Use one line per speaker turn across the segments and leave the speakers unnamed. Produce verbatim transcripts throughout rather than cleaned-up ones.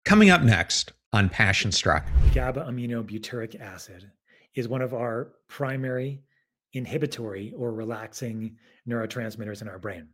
Coming up next on Passion Struck.
GABA-aminobutyric acid is one of our primary inhibitory or relaxing neurotransmitters in our brain.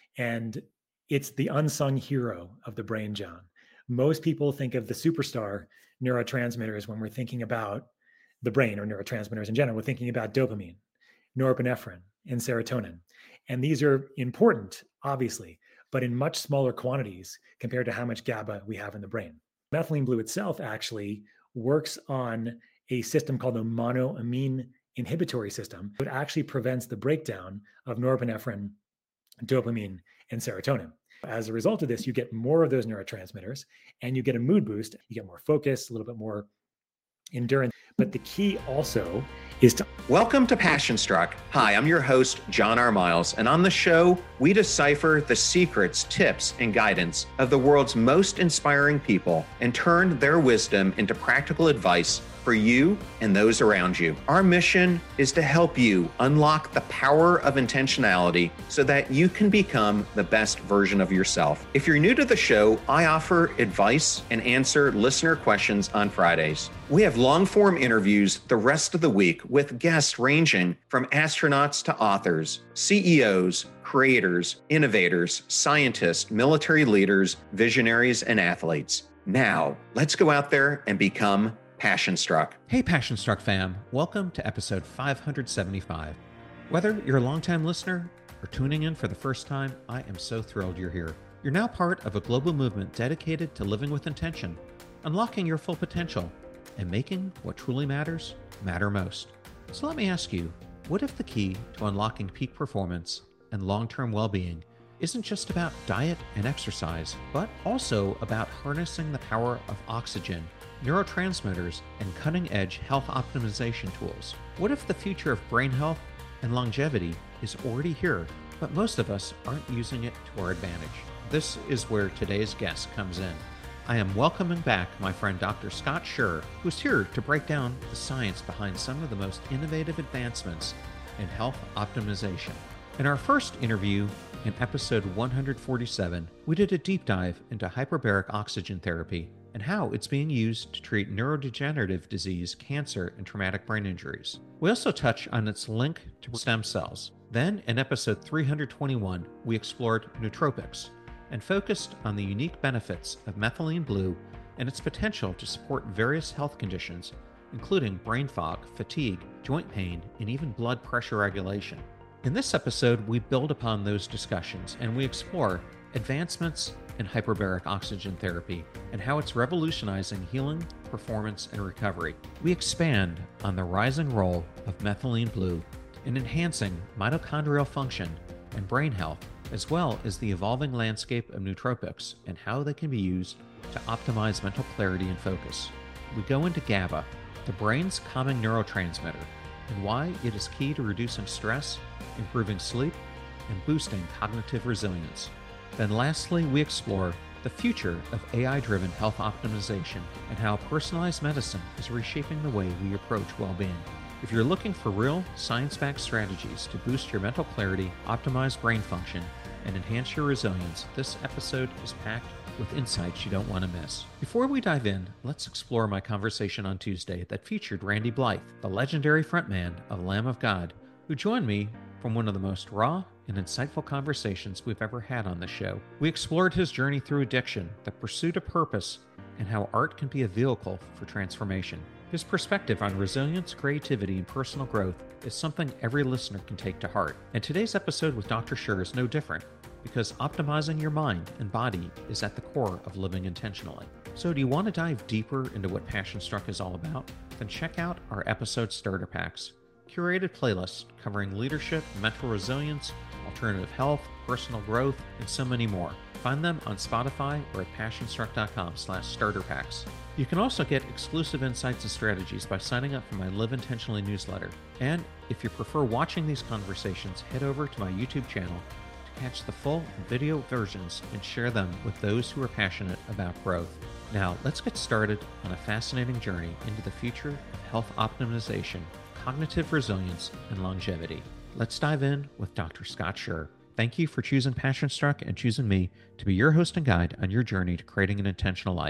And it's the unsung hero of the brain, John. Most people think of the superstar neurotransmitters when we're thinking about the brain or neurotransmitters in general. We're thinking about dopamine, norepinephrine, and serotonin. And these are important, obviously, but in much smaller quantities compared to how much GABA we have in the brain. Methylene blue itself actually works on a system called the monoamine inhibitory system. It actually prevents the breakdown of norepinephrine, dopamine, and serotonin. As a result of this, you get more of those neurotransmitters and you get a mood boost. You get more focus, a little bit more endurance. But the key also is to...
Welcome to Passion Struck. Hi, I'm your host, John R. Miles, and on the show, we decipher the secrets, tips, and guidance of the world's most inspiring people and turn their wisdom into practical advice for you and those around you. Our mission is to help you unlock the power of intentionality so that you can become the best version of yourself. If you're new to the show, I offer advice and answer listener questions on Fridays. We have long-form interviews the rest of the week with guests ranging from astronauts to authors, C E Os, creators, innovators, scientists, military leaders, visionaries, and athletes. Now, let's go out there and become Passion Struck.
Hey, Passion Struck fam. Welcome to episode five hundred seventy-five. Whether you're a longtime listener or tuning in for the first time, I am so thrilled you're here. You're now part of a global movement dedicated to living with intention, unlocking your full potential, and making what truly matters matter most. So let me ask you, what if the key to unlocking peak performance and long-term well-being isn't just about diet and exercise, but also about harnessing the power of oxygen, neurotransmitters, and cutting-edge health optimization tools? What if the future of brain health and longevity is already here, but most of us aren't using it to our advantage? This is where today's guest comes in. I am welcoming back my friend Doctor Scott Scherr, who's here to break down the science behind some of the most innovative advancements in health optimization. In our first interview, in episode one hundred forty-seven, we did a deep dive into hyperbaric oxygen therapy and how it's being used to treat neurodegenerative disease, cancer, and traumatic brain injuries. We also touch on its link to stem cells. Then, in episode three hundred twenty-one, we explored nootropics and focused on the unique benefits of methylene blue and its potential to support various health conditions, including brain fog, fatigue, joint pain, and even blood pressure regulation. In this episode, we build upon those discussions and we explore advancements in hyperbaric oxygen therapy and how it's revolutionizing healing, performance, and recovery. We expand on the rising role of methylene blue in enhancing mitochondrial function and brain health, as well as the evolving landscape of nootropics and how they can be used to optimize mental clarity and focus. We go into GABA, the brain's calming neurotransmitter, and why it is key to reducing stress, improving sleep, and boosting cognitive resilience. Then lastly, we explore the future of A I-driven health optimization and how personalized medicine is reshaping the way we approach well-being. If you're looking for real, science-backed strategies to boost your mental clarity, optimize brain function, and enhance your resilience, this episode is packed with insights you don't want to miss. Before we dive in, let's explore my conversation on Tuesday that featured Randy Blythe, the legendary frontman of Lamb of God, who joined me from one of the most raw and insightful conversations we've ever had on the show. We explored his journey through addiction, the pursuit of purpose, and how art can be a vehicle for transformation. His perspective on resilience, creativity, and personal growth is something every listener can take to heart. And today's episode with Doctor Scherr is no different, because optimizing your mind and body is at the core of living intentionally. So do you want to dive deeper into what Passion Struck is all about? Then check out our episode starter packs, curated playlists covering leadership, mental resilience, alternative health, personal growth, and so many more. Find them on Spotify or at passionstruck.com slash starter packs. You can also get exclusive insights and strategies by signing up for my Live Intentionally newsletter. And if you prefer watching these conversations, head over to my YouTube channel to catch the full video versions and share them with those who are passionate about growth. Now, let's get started on a fascinating journey into the future of health optimization, cognitive resilience, and longevity. Let's dive in with Doctor Scott Scherr. Thank you for choosing Passion Struck and choosing me to be your host and guide on your journey to creating an intentional life.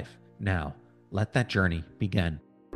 Now, let that journey begin.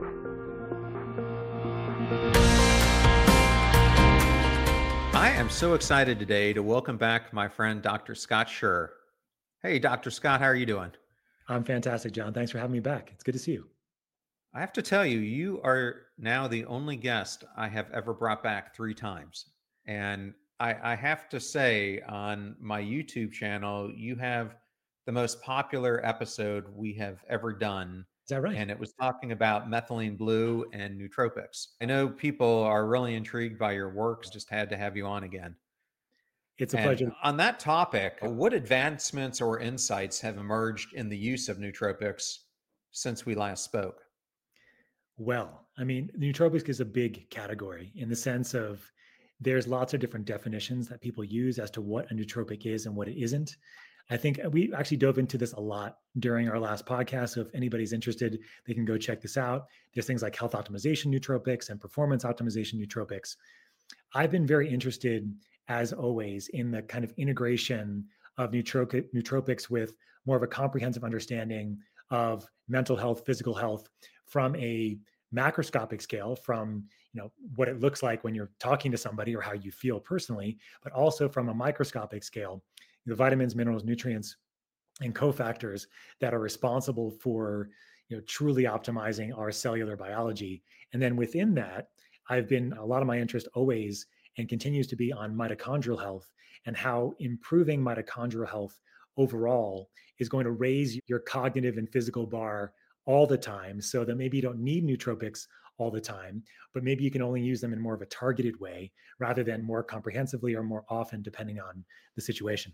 I am so excited today to welcome back my friend, Doctor Scott Scherr. Hey, Doctor Scott, how are you doing?
I'm fantastic, John. Thanks for having me back. It's good to see you.
I have to tell you, you are now the only guest I have ever brought back three times. And I, I have to say, on my YouTube channel, you have the most popular episode we have ever done.
Is that right?
And it was talking about methylene blue and nootropics. I know people are really intrigued by your work. Just had to have you on again.
It's a
And
pleasure.
on that topic, what advancements or insights have emerged in the use of nootropics since we last spoke?
Well, I mean, nootropics is a big category in the sense of there's lots of different definitions that people use as to what a nootropic is and what it isn't. I think we actually dove into this a lot during our last podcast. So if anybody's interested, they can go check this out. There's things like health optimization nootropics and performance optimization nootropics. I've been very interested, as always, in the kind of integration of nootropic, nootropics with more of a comprehensive understanding of mental health, physical health from a macroscopic scale, from you know what it looks like when you're talking to somebody or how you feel personally, but also from a microscopic scale, the vitamins, minerals, nutrients, and cofactors that are responsible for you know truly optimizing our cellular biology. And then within that, I've been a lot of my interest always and continues to be on mitochondrial health and how improving mitochondrial health overall is going to raise your cognitive and physical bar all the time, so that maybe you don't need nootropics all the time, but maybe you can only use them in more of a targeted way rather than more comprehensively or more often, depending on the situation.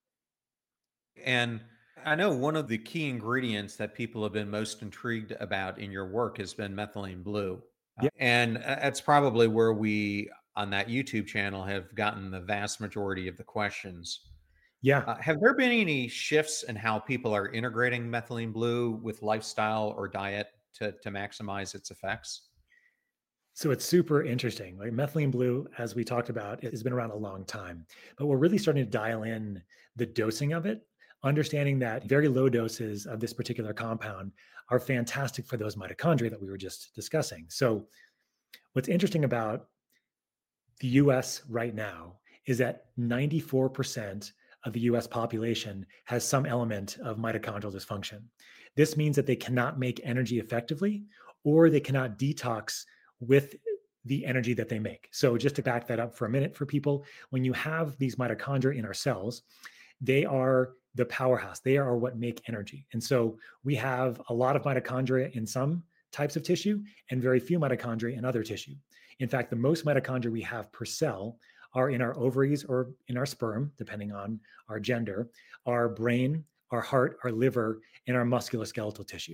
And I know one of the key ingredients that people have been most intrigued about in your work has been methylene blue. Uh,
Yeah.
and that's probably where we, on that YouTube channel, have gotten the vast majority of the questions.
Yeah.
Uh, have there been any shifts in how people are integrating methylene blue with lifestyle or diet to, to maximize its effects?
So it's super interesting. Like methylene blue, as we talked about, has been around a long time, but we're really starting to dial in the dosing of it, understanding that very low doses of this particular compound are fantastic for those mitochondria that we were just discussing. So what's interesting about the U S right now is that ninety-four percent of the U S population has some element of mitochondrial dysfunction. This means that they cannot make energy effectively, or they cannot detox with the energy that they make. So just to back that up for a minute for people, when you have these mitochondria in our cells, they are the powerhouse. They are what make energy. And so we have a lot of mitochondria in some types of tissue and very few mitochondria in other tissue. In fact, the most mitochondria we have per cell are in our ovaries or in our sperm, depending on our gender, our brain, our heart, our liver, and our musculoskeletal tissue.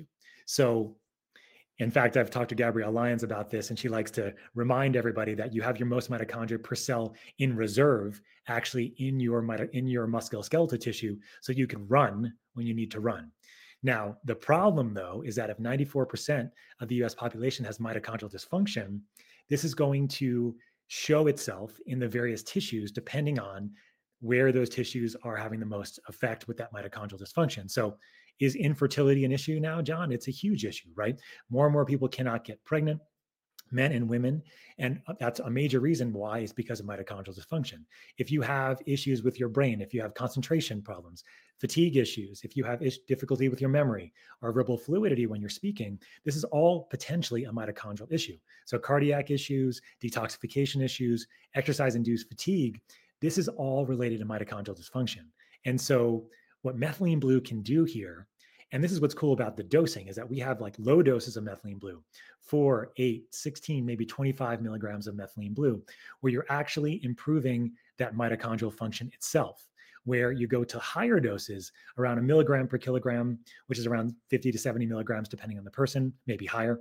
So in fact, I've talked to Gabrielle Lyons about this, and she likes to remind everybody that you have your most mitochondria per cell in reserve, actually in your mito- in your musculoskeletal tissue, so you can run when you need to run. Now, the problem, though, is that if ninety-four percent of the U S population has mitochondrial dysfunction, this is going to show itself in the various tissues, depending on where those tissues are having the most effect with that mitochondrial dysfunction. So is infertility an issue now, John? It's a huge issue, right? More and more people cannot get pregnant, men and women. And that's a major reason why, is because of mitochondrial dysfunction. If you have issues with your brain, if you have concentration problems, fatigue issues, if you have is- difficulty with your memory or verbal fluidity when you're speaking, this is all potentially a mitochondrial issue. So cardiac issues, detoxification issues, exercise-induced fatigue, this is all related to mitochondrial dysfunction. And so what methylene blue can do here, and this is what's cool about the dosing, is that we have like low doses of methylene blue, four, eight, sixteen, maybe twenty-five milligrams of methylene blue, where you're actually improving that mitochondrial function itself. Where you go to higher doses, around a milligram per kilogram, which is around fifty to seventy milligrams, depending on the person, maybe higher.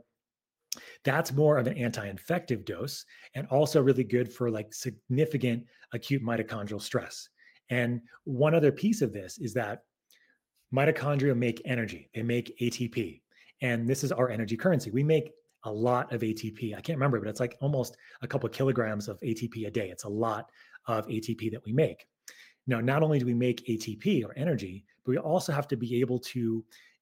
That's more of an anti-infective dose, and also really good for like significant acute mitochondrial stress. And one other piece of this is that mitochondria make energy. They make A T P. And this is our energy currency. We make a lot of A T P. I can't remember, but it's like almost a couple of kilograms of A T P a day. It's a lot of A T P that we make. Now, not only do we make A T P or energy, but we also have to be able to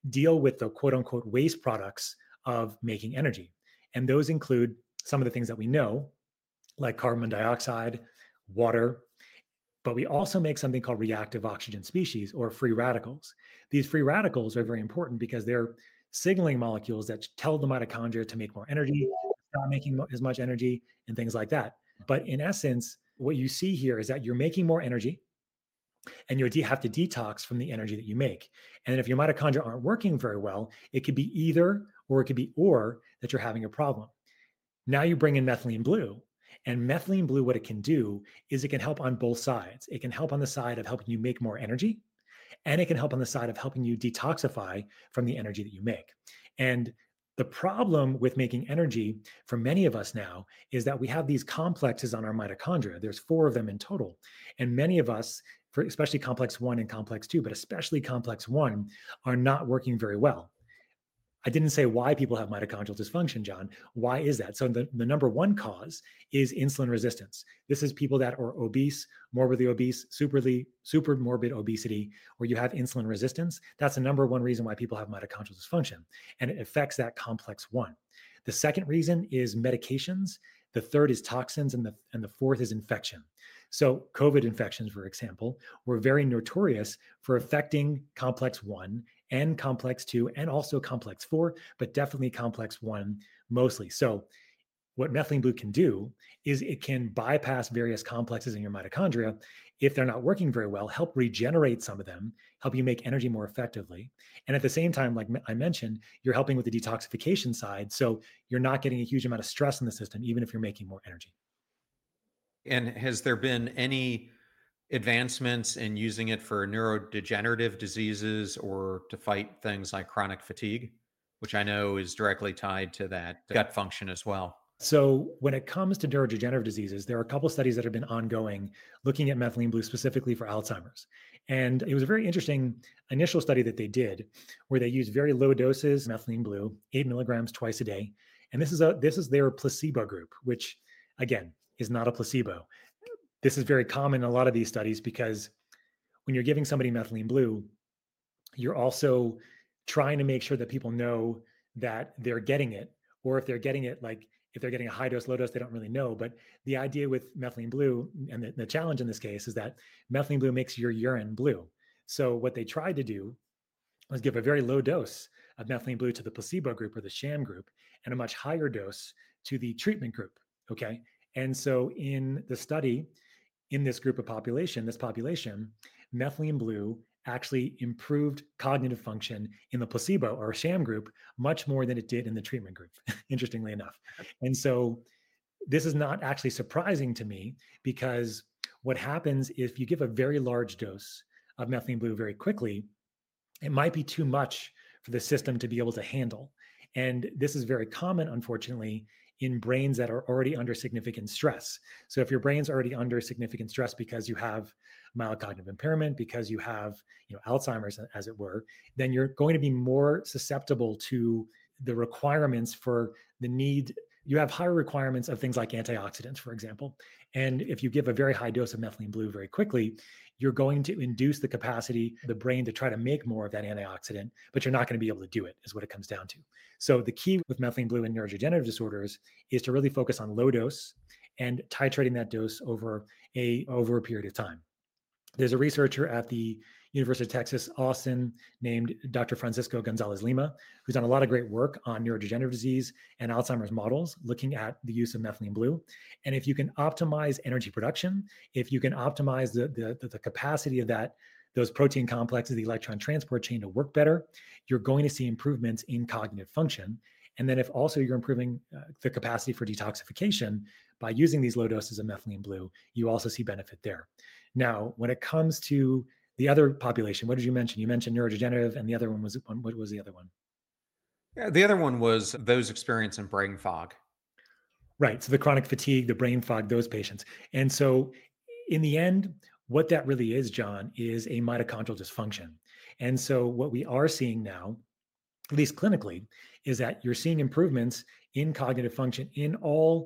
deal with the quote unquote waste products of making energy. And those include some of the things that we know, like carbon dioxide, water, but we also make something called reactive oxygen species, or free radicals. These free radicals are very important because they're signaling molecules that tell the mitochondria to make more energy, stop making as much energy, and things like that. But in essence, what you see here is that you're making more energy, and you have to detox from the energy that you make. And if your mitochondria aren't working very well, it could be either, or it could be or, that you're having a problem. Now you bring in methylene blue. And methylene blue, what it can do is it can help on both sides. It can help on the side of helping you make more energy, and it can help on the side of helping you detoxify from the energy that you make. And the problem with making energy for many of us now is that we have these complexes on our mitochondria. There's four of them in total. And many of us, for especially complex one and complex two, but especially complex one, are not working very well. I didn't say why people have mitochondrial dysfunction, John. Why is that? So the, the number one cause is insulin resistance. This is people that are obese, morbidly obese, superly, super morbid obesity, where you have insulin resistance. That's the number one reason why people have mitochondrial dysfunction, and it affects that complex one. The second reason is medications. The third is toxins, and the, and the fourth is infection. So COVID infections, for example, were very notorious for affecting complex one and complex two and also complex four, but definitely complex one mostly. So what methylene blue can do is it can bypass various complexes in your mitochondria. If they're not working very well, help regenerate some of them, help you make energy more effectively. And at the same time, like I mentioned, you're helping with the detoxification side. So you're not getting a huge amount of stress in the system, even if you're making more energy.
And has there been any advancements in using it for neurodegenerative diseases or to fight things like chronic fatigue, which I know is directly tied to that gut function as well?
So when it comes to neurodegenerative diseases, there are a couple of studies that have been ongoing looking at methylene blue specifically for Alzheimer's. And it was a very interesting initial study that they did where they used very low doses of methylene blue, eight milligrams twice a day. And this is a this is their placebo group, which again is not a placebo. This is very common in a lot of these studies because when you're giving somebody methylene blue, you're also trying to make sure that people know that they're getting it, or if they're getting it, like if they're getting a high dose, low dose, they don't really know. But the idea with methylene blue, and the, the challenge in this case, is that methylene blue makes your urine blue. So what they tried to do was give a very low dose of methylene blue to the placebo group or the sham group, and a much higher dose to the treatment group. Okay. And so in the study, in this group of population, this population, methylene blue actually improved cognitive function in the placebo or sham group much more than it did in the treatment group, interestingly enough. And so this is not actually surprising to me, because what happens if you give a very large dose of methylene blue very quickly, it might be too much for the system to be able to handle. And this is very common, unfortunately, in brains that are already under significant stress. So if your brain's already under significant stress because you have mild cognitive impairment, because you have, you know, Alzheimer's, as it were, then you're going to be more susceptible to the requirements for the need. You have higher requirements of things like antioxidants, for example. And if you give a very high dose of methylene blue very quickly, you're going to induce the capacity of the brain to try to make more of that antioxidant, but you're not going to be able to do it, is what it comes down to. So the key with methylene blue and neurodegenerative disorders is to really focus on low dose and titrating that dose over a, over a period of time. There's a researcher at the University of Texas, Austin, named Doctor Francisco Gonzalez Lima, who's done a lot of great work on neurodegenerative disease and Alzheimer's models, looking at the use of methylene blue. And if you can optimize energy production, if you can optimize the, the, the capacity of that, those protein complexes, the electron transport chain to work better, you're going to see improvements in cognitive function. And then if also you're improving uh, the capacity for detoxification by using these low doses of methylene blue, you also see benefit there. Now, when it comes to the other population, what did you mention? You mentioned neurodegenerative, and the other one was, what was the other one?
Yeah, the other one was those experiencing brain fog.
Right. So the chronic fatigue, the brain fog, those patients. And so in the end, what that really is, John, is a mitochondrial dysfunction. And so what we are seeing now, at least clinically, is that you're seeing improvements in cognitive function in all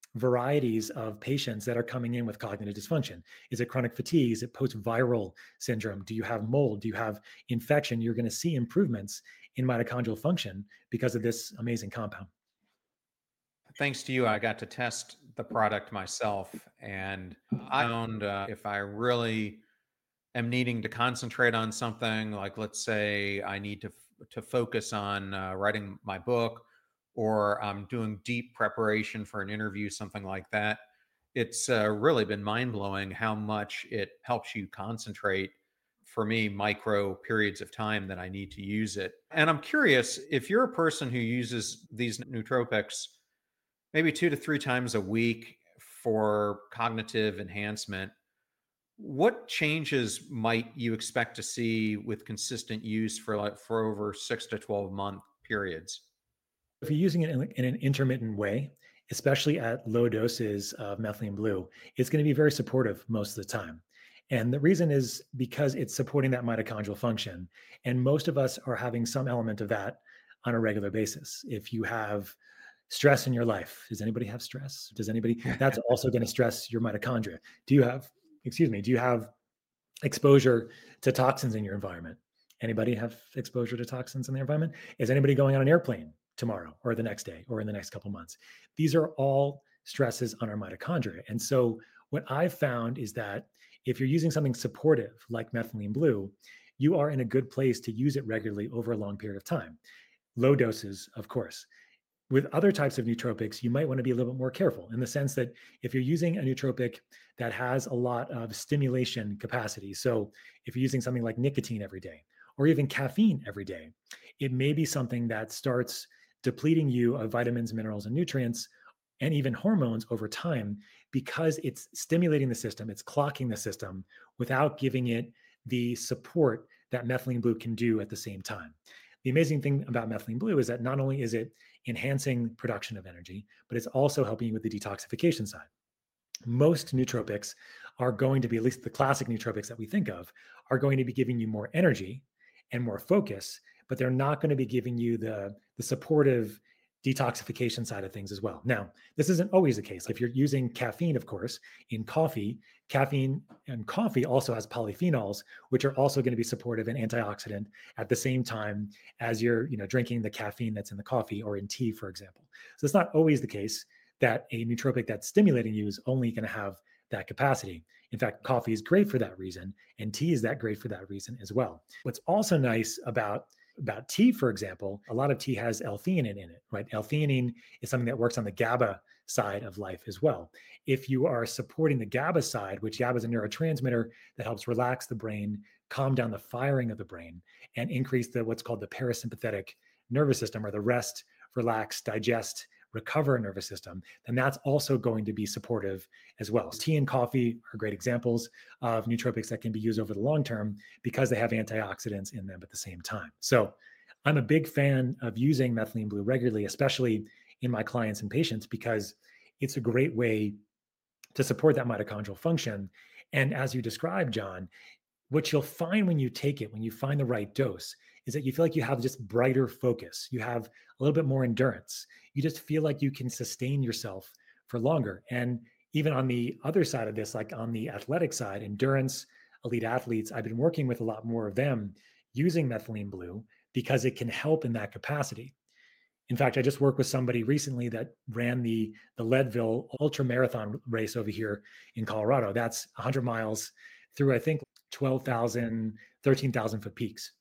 varieties of patients that are coming in with cognitive dysfunction. Is it chronic fatigue? Is it post-viral syndrome? Do you have mold? Do you have infection? You're going to see improvements in mitochondrial function because of this amazing compound.
Thanks to you, I got to test the product myself, and I found uh, if I really am needing to concentrate on something, like let's say I need to to focus on uh, writing my book, or I'm doing deep preparation for an interview, something like that, it's uh, really been mind-blowing how much it helps you concentrate, for me, micro periods of time that I need to use it. And I'm curious, if you're a person who uses these nootropics maybe two to three times a week for cognitive enhancement, what changes might you expect to see with consistent use for like for over six to twelve month periods?
If you're using it in, in an intermittent way, especially at low doses of methylene blue, it's going to be very supportive most of the time. And the reason is because it's supporting that mitochondrial function. And most of us are having some element of that on a regular basis. If you have stress in your life, does anybody have stress? Does anybody? That's also going to stress your mitochondria. Do you have, excuse me, do you have exposure to toxins in your environment? Anybody have exposure to toxins in their environment? Is anybody going on an airplane tomorrow or the next day or in the next couple months? These are all stresses on our mitochondria. And so what I've found is that if you're using something supportive like methylene blue, you are in a good place to use it regularly over a long period of time. Low doses, of course. With other types of nootropics, you might want to be a little bit more careful in the sense that if you're using a nootropic that has a lot of stimulation capacity, so if you're using something like nicotine every day or even caffeine every day, it may be something that starts depleting you of vitamins, minerals, and nutrients, and even hormones over time because it's stimulating the system, it's clocking the system without giving it the support that methylene blue can do at the same time. The amazing thing about methylene blue is that not only is it enhancing production of energy, but it's also helping you with the detoxification side. Most nootropics are going to be, at least the classic nootropics that we think of, are going to be giving you more energy and more focus, but they're not going to be giving you the, the supportive detoxification side of things as well. Now, this isn't always the case. If you're using caffeine, of course, in coffee, caffeine and coffee also has polyphenols, which are also going to be supportive and antioxidant at the same time as you're, you know, drinking the caffeine that's in the coffee or in tea, for example. So it's not always the case that a nootropic that's stimulating you is only going to have that capacity. In fact, coffee is great for that reason, and tea is that great for that reason as well. What's also nice about About tea, for example, a lot of tea has L-theanine in it, right? L-theanine is something that works on the GABA side of life as well. If you are supporting the GABA side, which GABA is a neurotransmitter that helps relax the brain, calm down the firing of the brain, and increase the what's called the parasympathetic nervous system, or the rest, relax, digest, recover nervous system, then that's also going to be supportive as well. Tea and coffee are great examples of nootropics that can be used over the long term because they have antioxidants in them at the same time. So I'm a big fan of using methylene blue regularly, especially in my clients and patients, because it's a great way to support that mitochondrial function. And as you described, John, what you'll find when you take it, when you find the right dose, is that you feel like you have just brighter focus. You have a little bit more endurance. You just feel like you can sustain yourself for longer. And even on the other side of this, like on the athletic side, endurance, elite athletes, I've been working with a lot more of them using methylene blue because it can help in that capacity. In fact, I just worked with somebody recently that ran the, the Leadville Ultra Marathon race over here in Colorado. That's one hundred miles through, I think, twelve thousand, thirteen thousand foot peaks.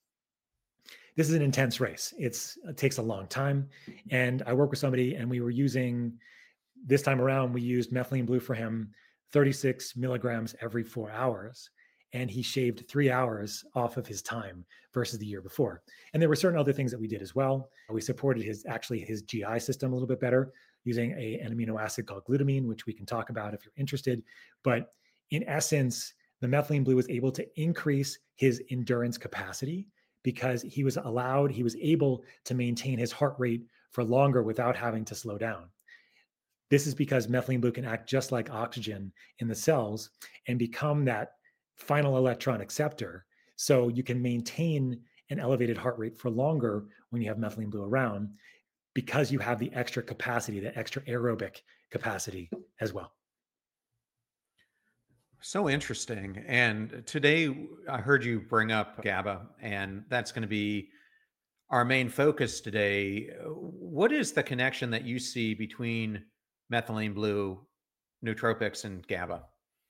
This is an intense race. It's, it takes a long time. And I worked with somebody and we were using, this time around, we used methylene blue for him, thirty-six milligrams every four hours. And he shaved three hours off of his time versus the year before. And there were certain other things that we did as well. We supported his, actually his G I system a little bit better using a, an amino acid called glutamine, which we can talk about if you're interested. But in essence, the methylene blue was able to increase his endurance capacity because he was allowed, he was able to maintain his heart rate for longer without having to slow down. This is because methylene blue can act just like oxygen in the cells and become that final electron acceptor. So you can maintain an elevated heart rate for longer when you have methylene blue around. because you have the extra capacity, the extra aerobic capacity as well.
So interesting. And today I heard you bring up GABA, and that's going to be our main focus today. What is the connection that you see between methylene blue, nootropics, and GABA?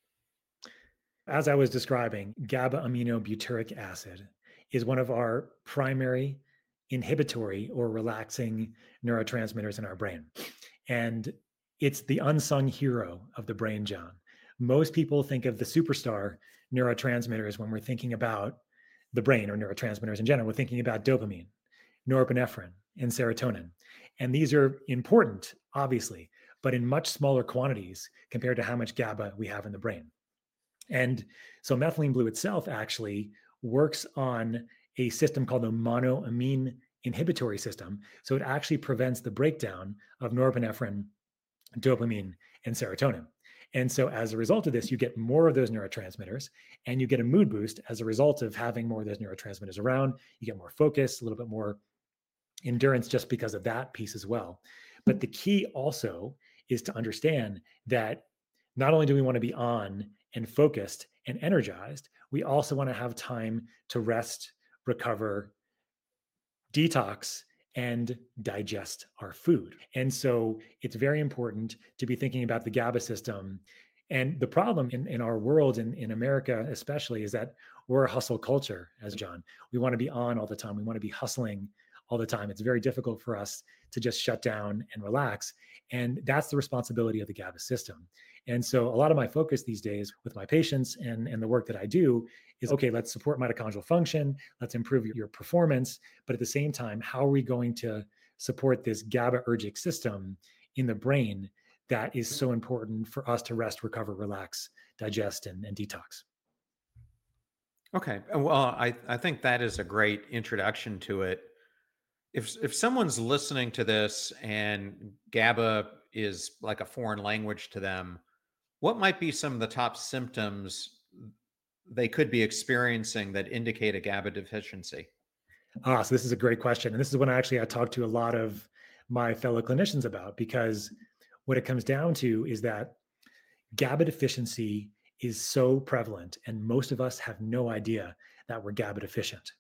As I was describing, GABA aminobutyric acid is one of our primary inhibitory or relaxing neurotransmitters in our brain. And it's the unsung hero of the brain, John. Most people think of the superstar neurotransmitters when we're thinking about the brain or neurotransmitters in general. We're thinking about dopamine, norepinephrine, and serotonin. And these are important, obviously, but in much smaller quantities compared to how much GABA we have in the brain. And so methylene blue itself actually works on a system called the monoamine inhibitory system. So it actually prevents the breakdown of norepinephrine, dopamine, and serotonin. And so as a result of this, you get more of those neurotransmitters and you get a mood boost as a result of having more of those neurotransmitters around. You get more focus, a little bit more endurance just because of that piece as well. But the key also is to understand that not only do we want to be on and focused and energized, we also want to have time to rest, recover, detox, and digest our food. And so it's very important to be thinking about the GABA system. And the problem in, in our world, in, in America especially, is that we're a hustle culture, as John. We want to be on all the time. We want to be hustling all the time. It's very difficult for us to just shut down and relax. And that's the responsibility of the GABA system. And so a lot of my focus these days with my patients and, and the work that I do is, okay, let's support mitochondrial function, let's improve your, your performance. But at the same time, how are we going to support this GABAergic system in the brain that is so important for us to rest, recover, relax, digest, and, and detox?
Okay. Well, I, I think that is a great introduction to it. If if someone's listening to this and GABA is like a foreign language to them, what might be some of the top symptoms they could be experiencing that indicate a GABA deficiency?
Ah, so this is a great question. And this is when I actually I talk to a lot of my fellow clinicians about, because what it comes down to is that GABA deficiency is so prevalent and most of us have no idea that we're GABA deficient.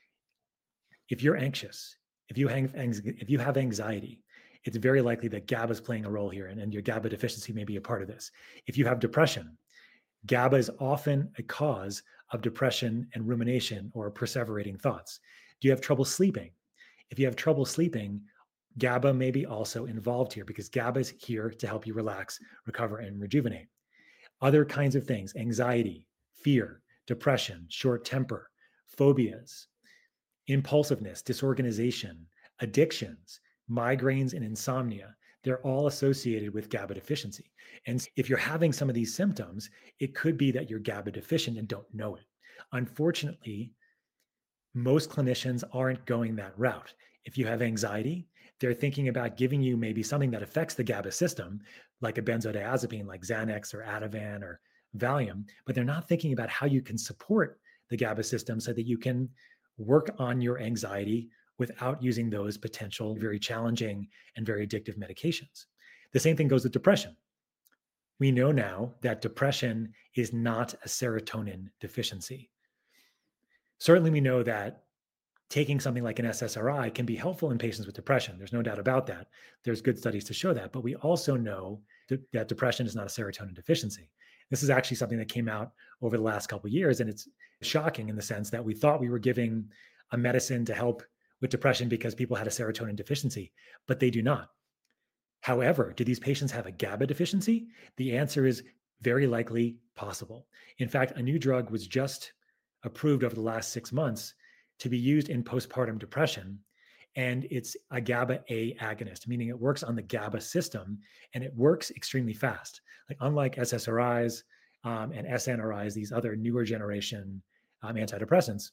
If you're anxious, if you, hang, if you have anxiety, it's very likely that GABA is playing a role here, and, and your GABA deficiency may be a part of this. If you have depression, GABA is often a cause of depression and rumination or perseverating thoughts. Do you have trouble sleeping? If you have trouble sleeping, GABA may be also involved here, because GABA is here to help you relax, recover, and rejuvenate. Other kinds of things: anxiety, fear, depression, short temper, phobias, impulsiveness, disorganization, addictions, migraines, and insomnia. They're all associated with GABA deficiency. And if you're having some of these symptoms, it could be that you're GABA deficient and don't know it. Unfortunately, most clinicians aren't going that route. If you have anxiety, they're thinking about giving you maybe something that affects the GABA system, like a benzodiazepine, like Xanax or Ativan or Valium, but they're not thinking about how you can support the GABA system so that you can work on your anxiety without using those potential very challenging and very addictive medications. The same thing goes with depression. We know now that depression is not a serotonin deficiency. Certainly, we know that taking something like an S S R I can be helpful in patients with depression. There's no doubt about that. There's good studies to show that. But we also know that depression is not a serotonin deficiency. This is actually something that came out over the last couple of years, and it's shocking in the sense that we thought we were giving a medicine to help with depression because people had a serotonin deficiency, but they do not. However, do these patients have a GABA deficiency? The answer is very likely possible. In fact, a new drug was just approved over the last six months to be used in postpartum depression, and it's a GABA A agonist, meaning it works on the GABA system and it works extremely fast. Like unlike S S R Is um, and S N R Is, these other newer generation um, antidepressants,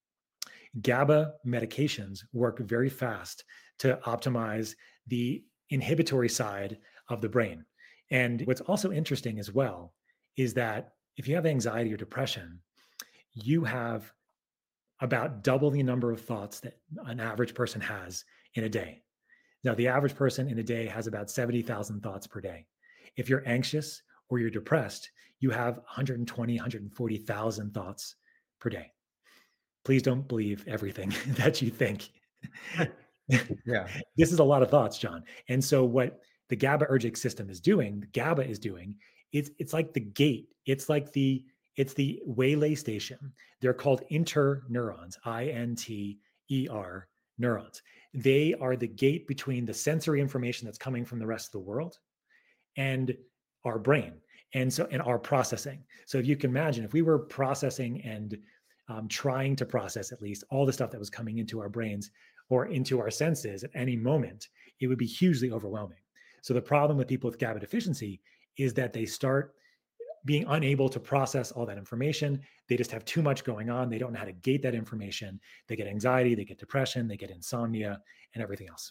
GABA medications work very fast to optimize the inhibitory side of the brain. And what's also interesting as well is that if you have anxiety or depression, you have about double the number of thoughts that an average person has in a day. Now, the average person in a day has about seventy thousand thoughts per day. If you're anxious or you're depressed, you have one hundred twenty, one hundred forty thousand thoughts per day. Please don't believe everything that you think.
Yeah.
This is a lot of thoughts, John. And so what the GABAergic system is doing, the GABA is doing, it's it's like the gate. It's like the it's the waylay station. They're called interneurons, I N T E R neurons. They are the gate between the sensory information that's coming from the rest of the world and our brain. And so, and our processing. So if you can imagine, if we were processing and um, trying to process at least all the stuff that was coming into our brains or into our senses at any moment, it would be hugely overwhelming. So the problem with people with GABA deficiency is that they start being unable to process all that information. They just have too much going on. They don't know how to gate that information. They get anxiety, they get depression, they get insomnia, and everything else.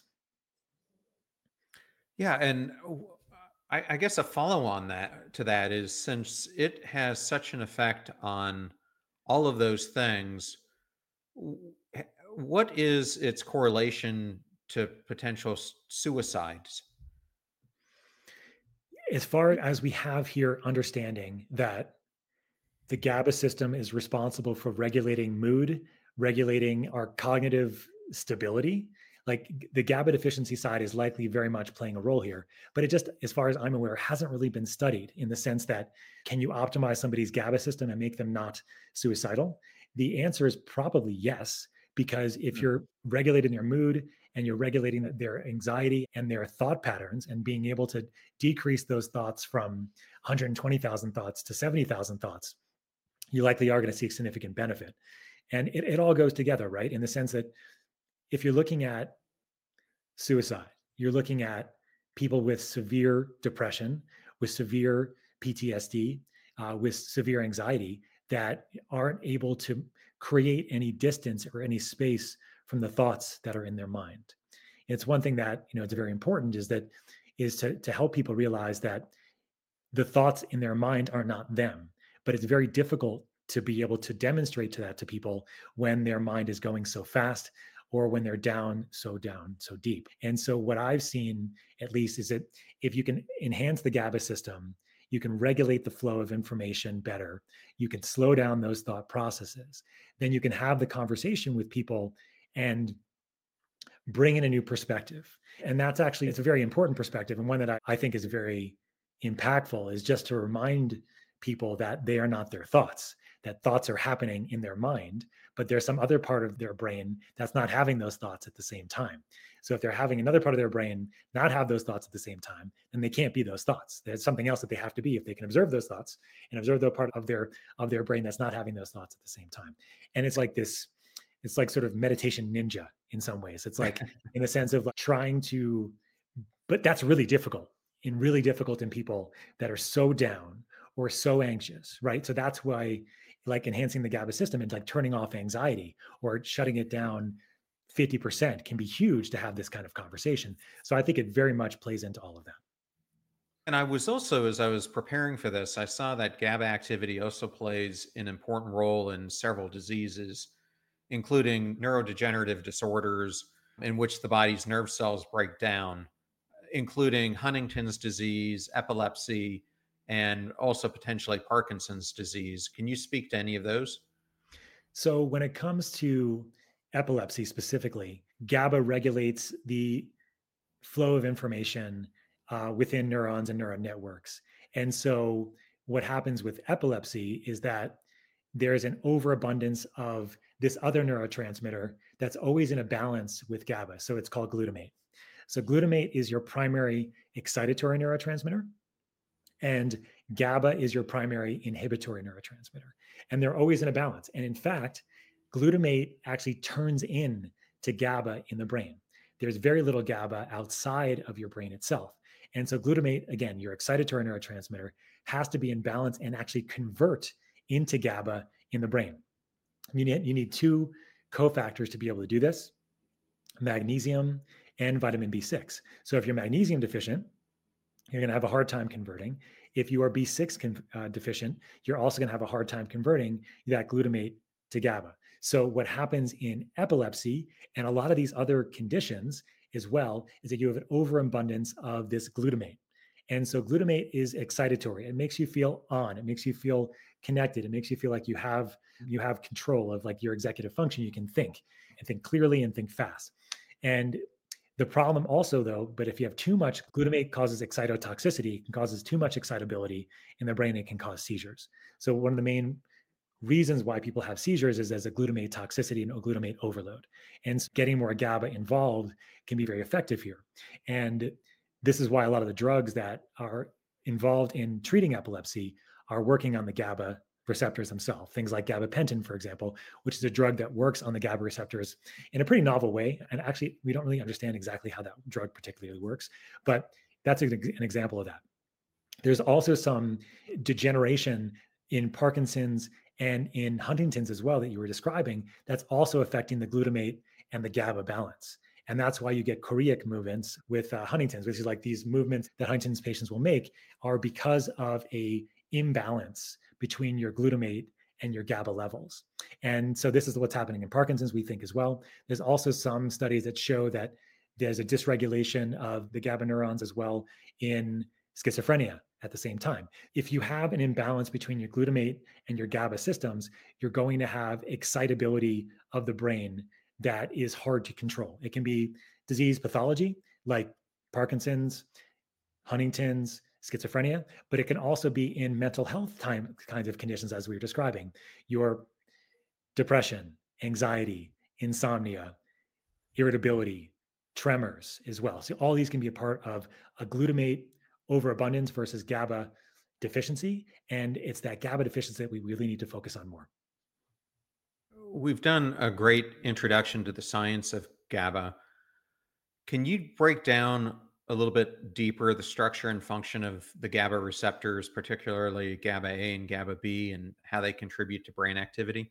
Yeah, and I, I guess a follow on that to that is, since it has such an effect on all of those things, what is its correlation to potential suicides?
As far as we have here, understanding that the GABA system is responsible for regulating mood, regulating our cognitive stability. Like the GABA deficiency side is likely very much playing a role here, but it just, as far as I'm aware, hasn't really been studied in the sense that, can you optimize somebody's GABA system and make them not suicidal? The answer is probably yes, because if you're regulating their mood and you're regulating their anxiety and their thought patterns and being able to decrease those thoughts from one hundred twenty thousand thoughts to seventy thousand thoughts, you likely are going to see significant benefit. And it, it all goes together, right? In the sense that if you're looking at suicide, you're looking at people with severe depression, with severe P T S D, uh, with severe anxiety that aren't able to create any distance or any space from the thoughts that are in their mind. It's one thing that, you know, it's very important is that is to, to help people realize that the thoughts in their mind are not them, but it's very difficult to be able to demonstrate to that to people when their mind is going so fast or when they're down so down so deep. And so what I've seen, at least, is that if you can enhance the GABA system, you can regulate the flow of information better, you can slow down those thought processes, then you can have the conversation with people and bring in a new perspective. And that's actually, it's a very important perspective, and one that I, I think is very impactful, is just to remind people that they are not their thoughts, that thoughts are happening in their mind, but there's some other part of their brain that's not having those thoughts at the same time. So if they're having another part of their brain not have those thoughts at the same time, then they can't be those thoughts. There's something else that they have to be if they can observe those thoughts and observe the part of their of their brain that's not having those thoughts at the same time. And it's like this, it's like sort of meditation ninja in some ways. It's like in the sense of like trying to, but that's really difficult and really difficult in people that are so down or so anxious, right? So that's why like enhancing the GABA system and like turning off anxiety or shutting it down fifty percent can be huge to have this kind of conversation. So I think it very much plays into all of that.
And I was also, as I was preparing for this, I saw that GABA activity also plays an important role in several diseases, including neurodegenerative disorders in which the body's nerve cells break down, including Huntington's disease, epilepsy, and also potentially Parkinson's disease. Can you speak to any of those?
So when it comes to epilepsy specifically, GABA regulates the flow of information uh, within neurons and neuron networks. And so what happens with epilepsy is that there's an overabundance of this other neurotransmitter that's always in a balance with GABA. So it's called glutamate. So glutamate is your primary excitatory neurotransmitter, and GABA is your primary inhibitory neurotransmitter. And they're always in a balance. And in fact, glutamate actually turns in to GABA in the brain. There's very little GABA outside of your brain itself. And so glutamate, again, your excitatory neurotransmitter, has to be in balance and actually convert into GABA in the brain. You need, you need two cofactors to be able to do this: magnesium and vitamin B six. So if you're magnesium deficient, you're going to have a hard time converting. If you are B six con- uh, deficient, you're also going to have a hard time converting that glutamate to GABA. So what happens in epilepsy and a lot of these other conditions as well is that you have an overabundance of this glutamate. And so glutamate is excitatory. It makes you feel on. It makes you feel connected. It makes you feel like you have you have control of like your executive function. You can think and think clearly and think fast. And the problem also, though, but if you have too much, glutamate causes excitotoxicity. It causes too much excitability in the brain. It can cause seizures. So one of the main reasons why people have seizures is as a glutamate toxicity and a glutamate overload. And getting more GABA involved can be very effective here. And this is why a lot of the drugs that are involved in treating epilepsy are working on the GABA receptors themselves. Things like gabapentin, for example, which is a drug that works on the GABA receptors in a pretty novel way. And actually, we don't really understand exactly how that drug particularly works, but that's an example of that. There's also some degeneration in Parkinson's and in Huntington's as well that you were describing that's also affecting the glutamate and the GABA balance. And that's why you get choreic movements with uh, Huntington's, which is like these movements that Huntington's patients will make are because of a imbalance between your glutamate and your GABA levels. And so this is what's happening in Parkinson's, we think as well. There's also some studies that show that there's a dysregulation of the GABA neurons as well in schizophrenia at the same time. If you have an imbalance between your glutamate and your GABA systems, you're going to have excitability of the brain that is hard to control. It can be disease pathology like Parkinson's, Huntington's, schizophrenia, but it can also be in mental health time kinds of conditions as we were describing. Your depression, anxiety, insomnia, irritability, tremors as well. So all these can be a part of a glutamate overabundance versus GABA deficiency. And it's that GABA deficiency that we really need to focus on more.
We've done a great introduction to the science of GABA. Can you break down a little bit deeper the structure and function of the GABA receptors, particularly GABA A and GABA B, and how they contribute to brain activity?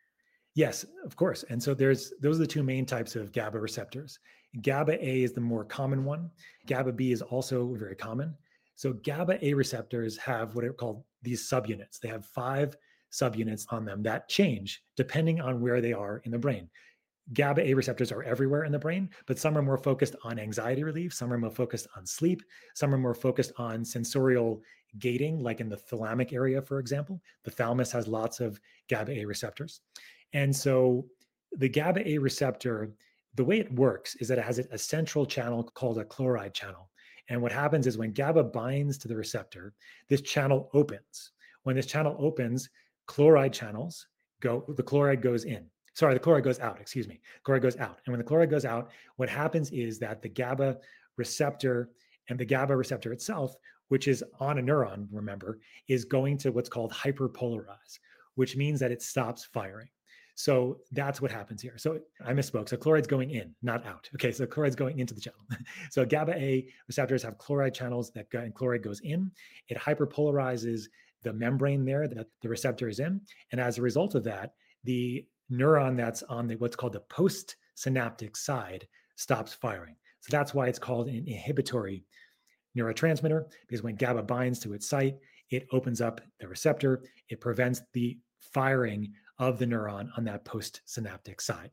Yes, of course. And so there's those are the two main types of GABA receptors. GABA A is the more common one. GABA B is also very common. So GABA A receptors have what are called these subunits. They have five subunits on them that change depending on where they are in the brain. GABA A receptors are everywhere in the brain, but some are more focused on anxiety relief. Some are more focused on sleep. Some are more focused on sensorial gating, like in the thalamic area, for example. The thalamus has lots of GABA A receptors. And so the GABA A receptor, the way it works is that it has a central channel called a chloride channel. And what happens is when GABA binds to the receptor, this channel opens. When this channel opens, chloride channels go, the chloride goes in. Sorry, the chloride goes out, excuse me. Chloride goes out. And when the chloride goes out, what happens is that the GABA receptor and the GABA receptor itself, which is on a neuron, remember, is going to what's called hyperpolarize, which means that it stops firing. So that's what happens here. So I misspoke. So chloride's going in, not out. Okay, so chloride's going into the channel. So GABA A receptors have chloride channels that go, and chloride goes in. It hyperpolarizes the membrane there that the receptor is in. And as a result of that, the neuron that's on the what's called the postsynaptic side stops firing. So that's why it's called an inhibitory neurotransmitter, because when GABA binds to its site, it opens up the receptor. It prevents the firing of the neuron on that postsynaptic side.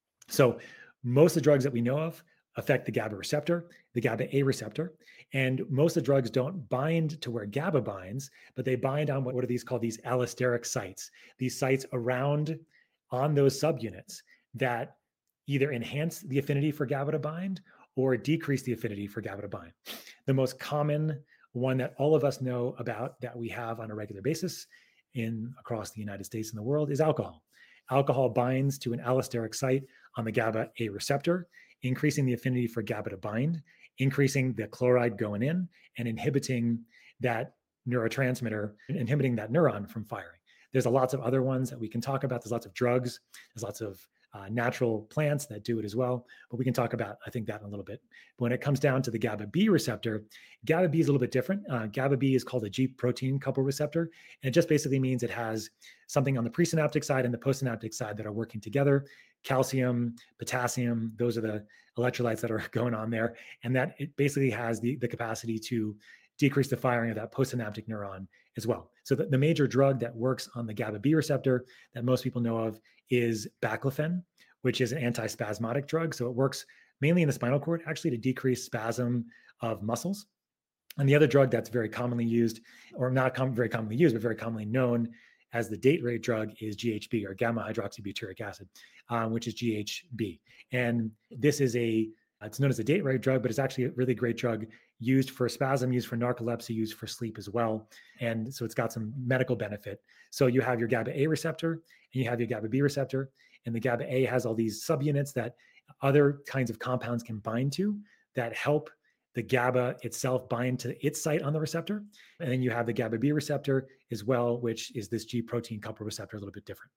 So most of the drugs that we know of affect the GABA receptor, the GABA A receptor, and most of the drugs don't bind to where GABA binds, but they bind on what, what are these called these allosteric sites, these sites around on those subunits that either enhance the affinity for GABA to bind or decrease the affinity for GABA to bind. The most common one that all of us know about that we have on a regular basis in across the United States and the world is alcohol. Alcohol binds to an allosteric site on the GABA A receptor, increasing the affinity for GABA to bind, increasing the chloride going in, and inhibiting that neurotransmitter, inhibiting that neuron from firing. There's a lots of other ones that we can talk about. There's lots of drugs. There's lots of uh, natural plants that do it as well. But we can talk about, I think, that in a little bit. But when it comes down to the GABA B receptor, GABA B is a little bit different. Uh, GABA B is called a G protein couple receptor. And it just basically means it has something on the presynaptic side and the postsynaptic side that are working together. Calcium, potassium, those are the electrolytes that are going on there. And that it basically has the, the capacity to decrease the firing of that postsynaptic neuron as well. So the, the major drug that works on the GABA B receptor that most people know of is baclofen, which is an antispasmodic drug. So it works mainly in the spinal cord, actually to decrease spasm of muscles. And the other drug that's very commonly used, or not com- very commonly used, but very commonly known as the date rate drug is G H B, or gamma hydroxybutyric acid, um, which is G H B. And this is a, it's known as a date rate drug, but it's actually a really great drug used for spasm, used for narcolepsy, used for sleep as well. And so it's got some medical benefit. So you have your GABA A receptor and you have your GABA B receptor. And the GABA A has all these subunits that other kinds of compounds can bind to that help the GABA itself bind to its site on the receptor. And then you have the GABA B receptor as well, which is this G protein coupled receptor, a little bit different.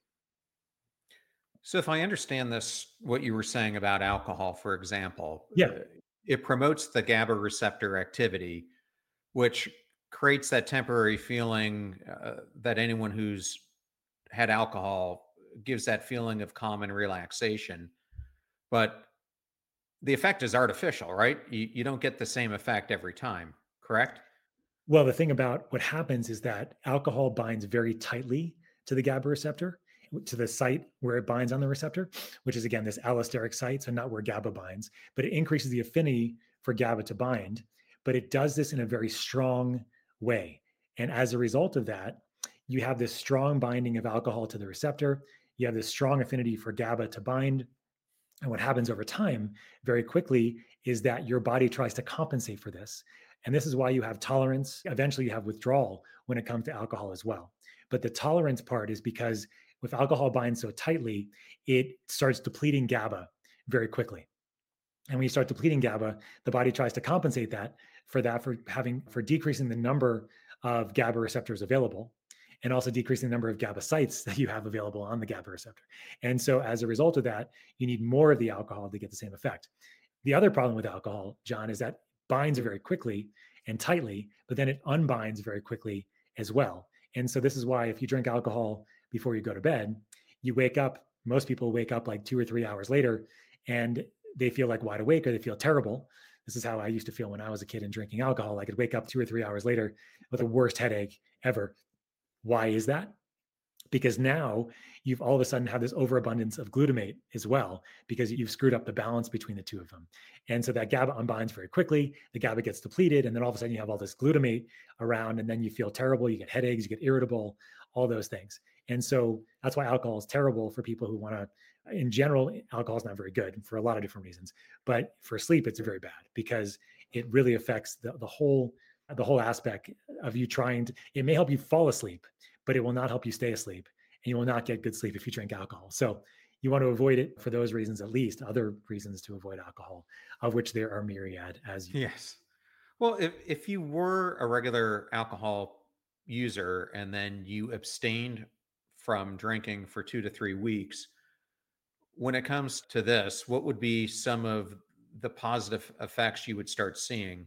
So if I understand this, what you were saying about alcohol, for example,
Yeah.
uh, it promotes the GABA receptor activity, which creates that temporary feeling uh, that anyone who's had alcohol gives that feeling of calm and relaxation. But the effect is artificial, right? You, you don't get the same effect every time, correct?
Well, the thing about what happens is that alcohol binds very tightly to the GABA receptor, to the site where it binds on the receptor, which is again this allosteric site, so not where GABA binds, but it increases the affinity for GABA to bind. But it does this in a very strong way. And as a result of that, you have this strong binding of alcohol to the receptor. You have this strong affinity for GABA to bind. And what happens over time very quickly is that your body tries to compensate for this. And this is why you have tolerance. Eventually, you have withdrawal when it comes to alcohol as well. But the tolerance part is because if alcohol binds so tightly, it starts depleting GABA very quickly. And when you start depleting GABA, the body tries to compensate that for that, for having, for decreasing the number of GABA receptors available, and also decreasing the number of GABA sites that you have available on the GABA receptor. And so as a result of that, you need more of the alcohol to get the same effect. The other problem with alcohol, John, is that it binds very quickly and tightly, but then it unbinds very quickly as well. And so this is why if you drink alcohol before you go to bed, you wake up, most people wake up like two or three hours later, and they feel like wide awake or they feel terrible. This is how I used to feel when I was a kid and drinking alcohol. I could wake up two or three hours later with the worst headache ever. Why is that? Because now you've all of a sudden had this overabundance of glutamate as well, because you've screwed up the balance between the two of them. And so that GABA unbinds very quickly, the GABA gets depleted, and then all of a sudden you have all this glutamate around, and then you feel terrible, you get headaches, you get irritable, all those things. And so that's why alcohol is terrible for people who want to, in general, alcohol is not very good for a lot of different reasons. But for sleep, it's very bad because it really affects the, the whole the whole aspect of you trying to, it may help you fall asleep, but it will not help you stay asleep, and you will not get good sleep if you drink alcohol. So you want to avoid it for those reasons, at least. Other reasons to avoid alcohol, of which there are myriad, as you
Yes. Well, if, if you were a regular alcohol user and then you abstained from drinking for two to three weeks, when it comes to this, what would be some of the positive effects you would start seeing?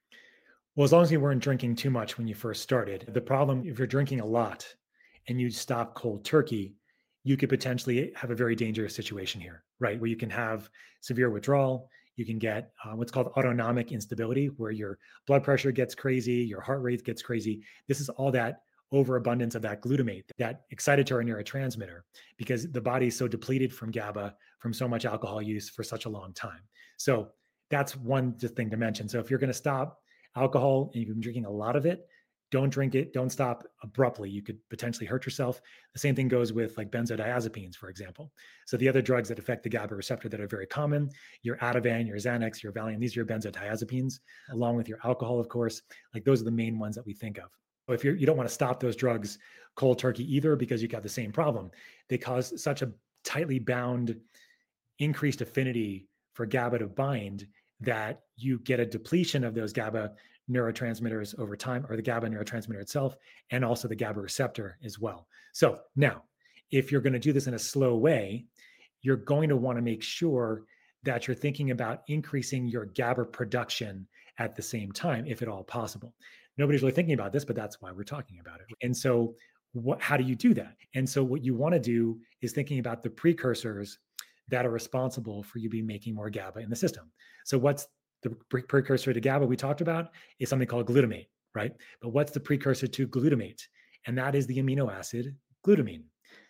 Well, as long as you weren't drinking too much when you first started. The problem, if you're drinking a lot and you stop cold turkey, you could potentially have a very dangerous situation here, right? Where you can have severe withdrawal. You can get uh, what's called autonomic instability, where your blood pressure gets crazy, your heart rate gets crazy. This is all that overabundance of that glutamate, that excitatory neurotransmitter, because the body is so depleted from GABA from so much alcohol use for such a long time. So that's one just thing to mention. So if you're going to stop alcohol and you've been drinking a lot of it, don't drink it. Don't stop abruptly. You could potentially hurt yourself. The same thing goes with like benzodiazepines, for example. So the other drugs that affect the GABA receptor that are very common, your Ativan, your Xanax, your Valium, these are your benzodiazepines, along with your alcohol, of course. Like those are the main ones that we think of. So if you're, you don't want to stop those drugs cold turkey either, because you got the same problem. They cause such a tightly bound, increased affinity for GABA to bind that you get a depletion of those GABA neurotransmitters over time, or the GABA neurotransmitter itself, and also the GABA receptor as well. So now, if you're going to do this in a slow way, you're going to want to make sure that you're thinking about increasing your GABA production at the same time, if at all possible. Nobody's really thinking about this, but that's why we're talking about it. And so what, how do you do that? And so what you want to do is thinking about the precursors that are responsible for you be making more GABA in the system. So what's the pre- precursor to GABA we talked about is something called glutamate, right? But what's the precursor to glutamate? And that is the amino acid glutamine.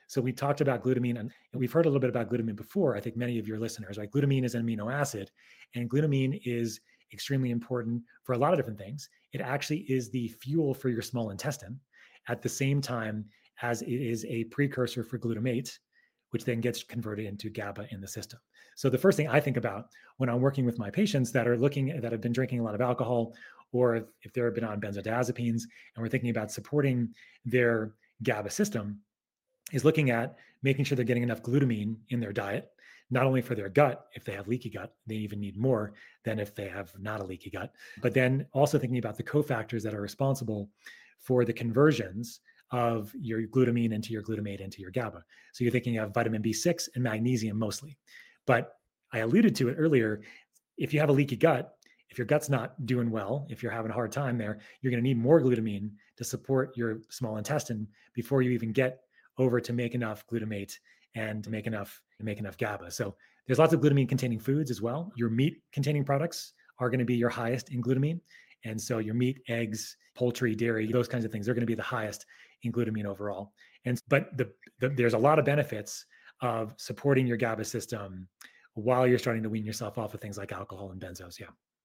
So we talked about glutamine, and we've heard a little bit about glutamine before. I think many of your listeners, right? Glutamine is an amino acid, and glutamine is extremely important for a lot of different things. It actually is the fuel for your small intestine at the same time as it is a precursor for glutamate, which then gets converted into GABA in the system. So the first thing I think about when I'm working with my patients that are looking, that have been drinking a lot of alcohol, or if, if they've been on benzodiazepines, and we're thinking about supporting their GABA system, is looking at making sure they're getting enough glutamine in their diet, not only for their gut. If they have leaky gut, they even need more than if they have not a leaky gut, but then also thinking about the cofactors that are responsible for the conversions of your glutamine into your glutamate into your GABA. So you're thinking of vitamin B six and magnesium mostly. But I alluded to it earlier. If you have a leaky gut, if your gut's not doing well, if you're having a hard time there, you're going to need more glutamine to support your small intestine before you even get over to make enough glutamate and make enough make enough GABA. So there's lots of glutamine containing foods as well. Your meat containing products are going to be your highest in glutamine. And so your meat, eggs, poultry, dairy, those kinds of things, they're going to be the highest in glutamine overall. And but the, the, there's a lot of benefits of supporting your GABA system while you're starting to wean yourself off of things like alcohol and benzos. Yeah.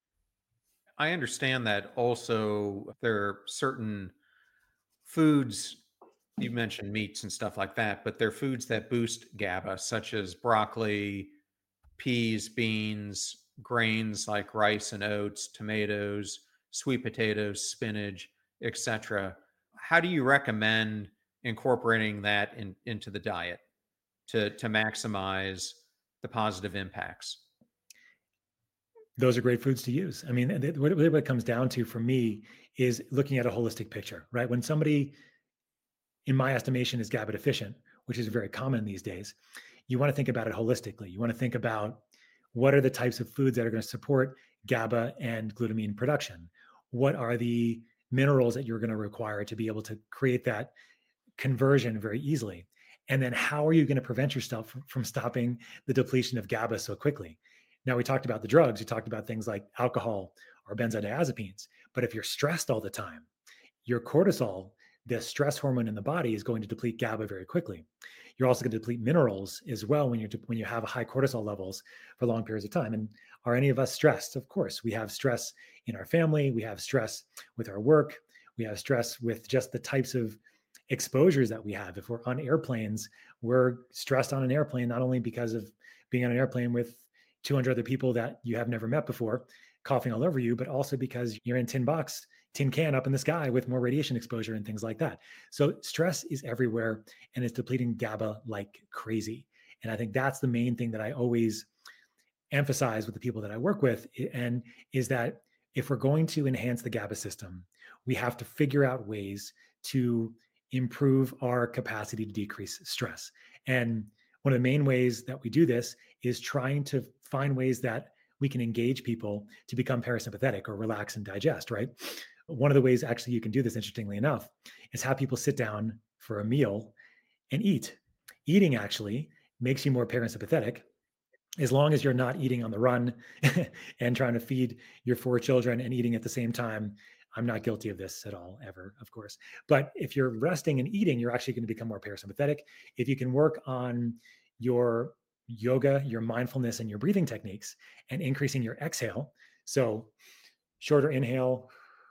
I understand that also there are certain foods, you mentioned meats and stuff like that, but there are foods that boost GABA, such as broccoli, peas, beans, grains like rice and oats, tomatoes, sweet potatoes, spinach, et cetera. How do you recommend incorporating that in, into the diet to, to maximize the positive impacts?
Those are great foods to use. I mean, what it comes down to for me is looking at a holistic picture, right? When somebody, in my estimation, is GABA deficient, which is very common these days, you want to think about it holistically. You want to think about what are the types of foods that are going to support GABA and glutamine production? What are the minerals that you're going to require to be able to create that conversion very easily? And then how are you going to prevent yourself from stopping the depletion of GABA so quickly? Now, we talked about the drugs. We talked about things like alcohol or benzodiazepines. But if you're stressed all the time, your cortisol, the stress hormone in the body, is going to deplete GABA very quickly. You're also going to deplete minerals as well when you when you have high cortisol levels for long periods of time. And are any of us stressed? Of course, we have stress in our family. We have stress with our work. We have stress with just the types of exposures that we have. If we're on airplanes, we're stressed on an airplane, not only because of being on an airplane with two hundred other people that you have never met before coughing all over you, but also because you're in tin box, tin can up in the sky with more radiation exposure and things like that. So stress is everywhere and it's depleting GABA like crazy. And I think that's the main thing that I always emphasize with the people that I work with, and is that if we're going to enhance the GABA system, we have to figure out ways to improve our capacity to decrease stress. And one of the main ways that we do this is trying to find ways that we can engage people to become parasympathetic or relax and digest, right? One of the ways actually you can do this, interestingly enough, is have people sit down for a meal and eat. Eating actually makes you more parasympathetic, as long as you're not eating on the run and trying to feed your four children and eating at the same time. I'm not guilty of this at all, ever, of course. But if you're resting and eating, you're actually going to become more parasympathetic. If you can work on your yoga, your mindfulness, and your breathing techniques, and increasing your exhale, so shorter inhale,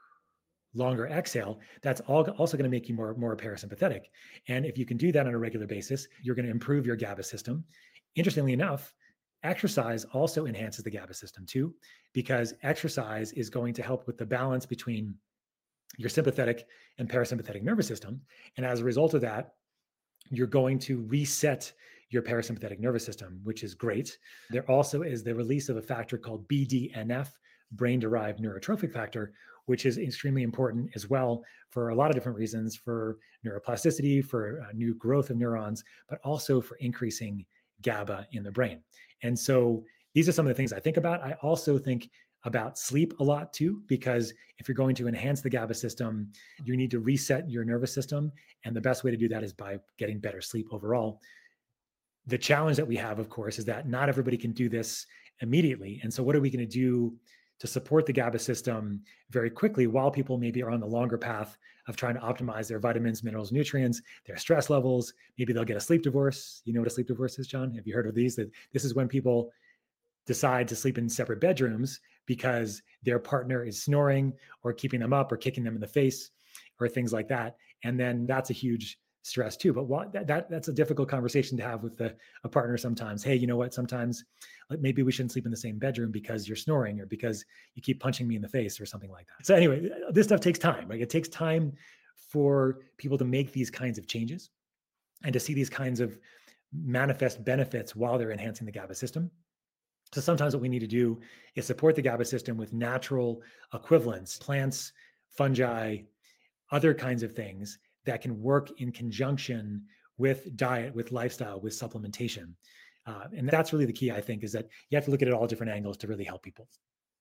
longer exhale, that's all also going to make you more, more parasympathetic. And if you can do that on a regular basis, you're going to improve your GABA system. Interestingly enough, exercise also enhances the GABA system too, because exercise is going to help with the balance between your sympathetic and parasympathetic nervous system. And as a result of that, you're going to reset your parasympathetic nervous system, which is great. There also is the release of a factor called B D N F, brain-derived neurotrophic factor, which is extremely important as well for a lot of different reasons, for neuroplasticity, for uh, new growth of neurons, but also for increasing GABA in the brain. And so these are some of the things I think about. I also think about sleep a lot too, because if you're going to enhance the GABA system, you need to reset your nervous system. And the best way to do that is by getting better sleep overall. The challenge that we have, of course, is that not everybody can do this immediately. And so what are we going to do to support the GABA system very quickly while people maybe are on the longer path of trying to optimize their vitamins, minerals, nutrients, their stress levels. Maybe they'll get a sleep divorce. You know what a sleep divorce is, John? Have you heard of these? That this is when people decide to sleep in separate bedrooms because their partner is snoring or keeping them up or kicking them in the face or things like that. And then that's a huge stress too. But what, that, that that's a difficult conversation to have with the, a partner sometimes. Hey, you know what? Sometimes maybe we shouldn't sleep in the same bedroom because you're snoring or because you keep punching me in the face or something like that. So anyway, this stuff takes time. Like it takes time for people to make these kinds of changes and to see these kinds of manifest benefits while they're enhancing the GABA system. So sometimes what we need to do is support the GABA system with natural equivalents, plants, fungi, other kinds of things that can work in conjunction with diet, with lifestyle, with supplementation. Uh, and that's really the key, I think, is that you have to look at it all different angles to really help people.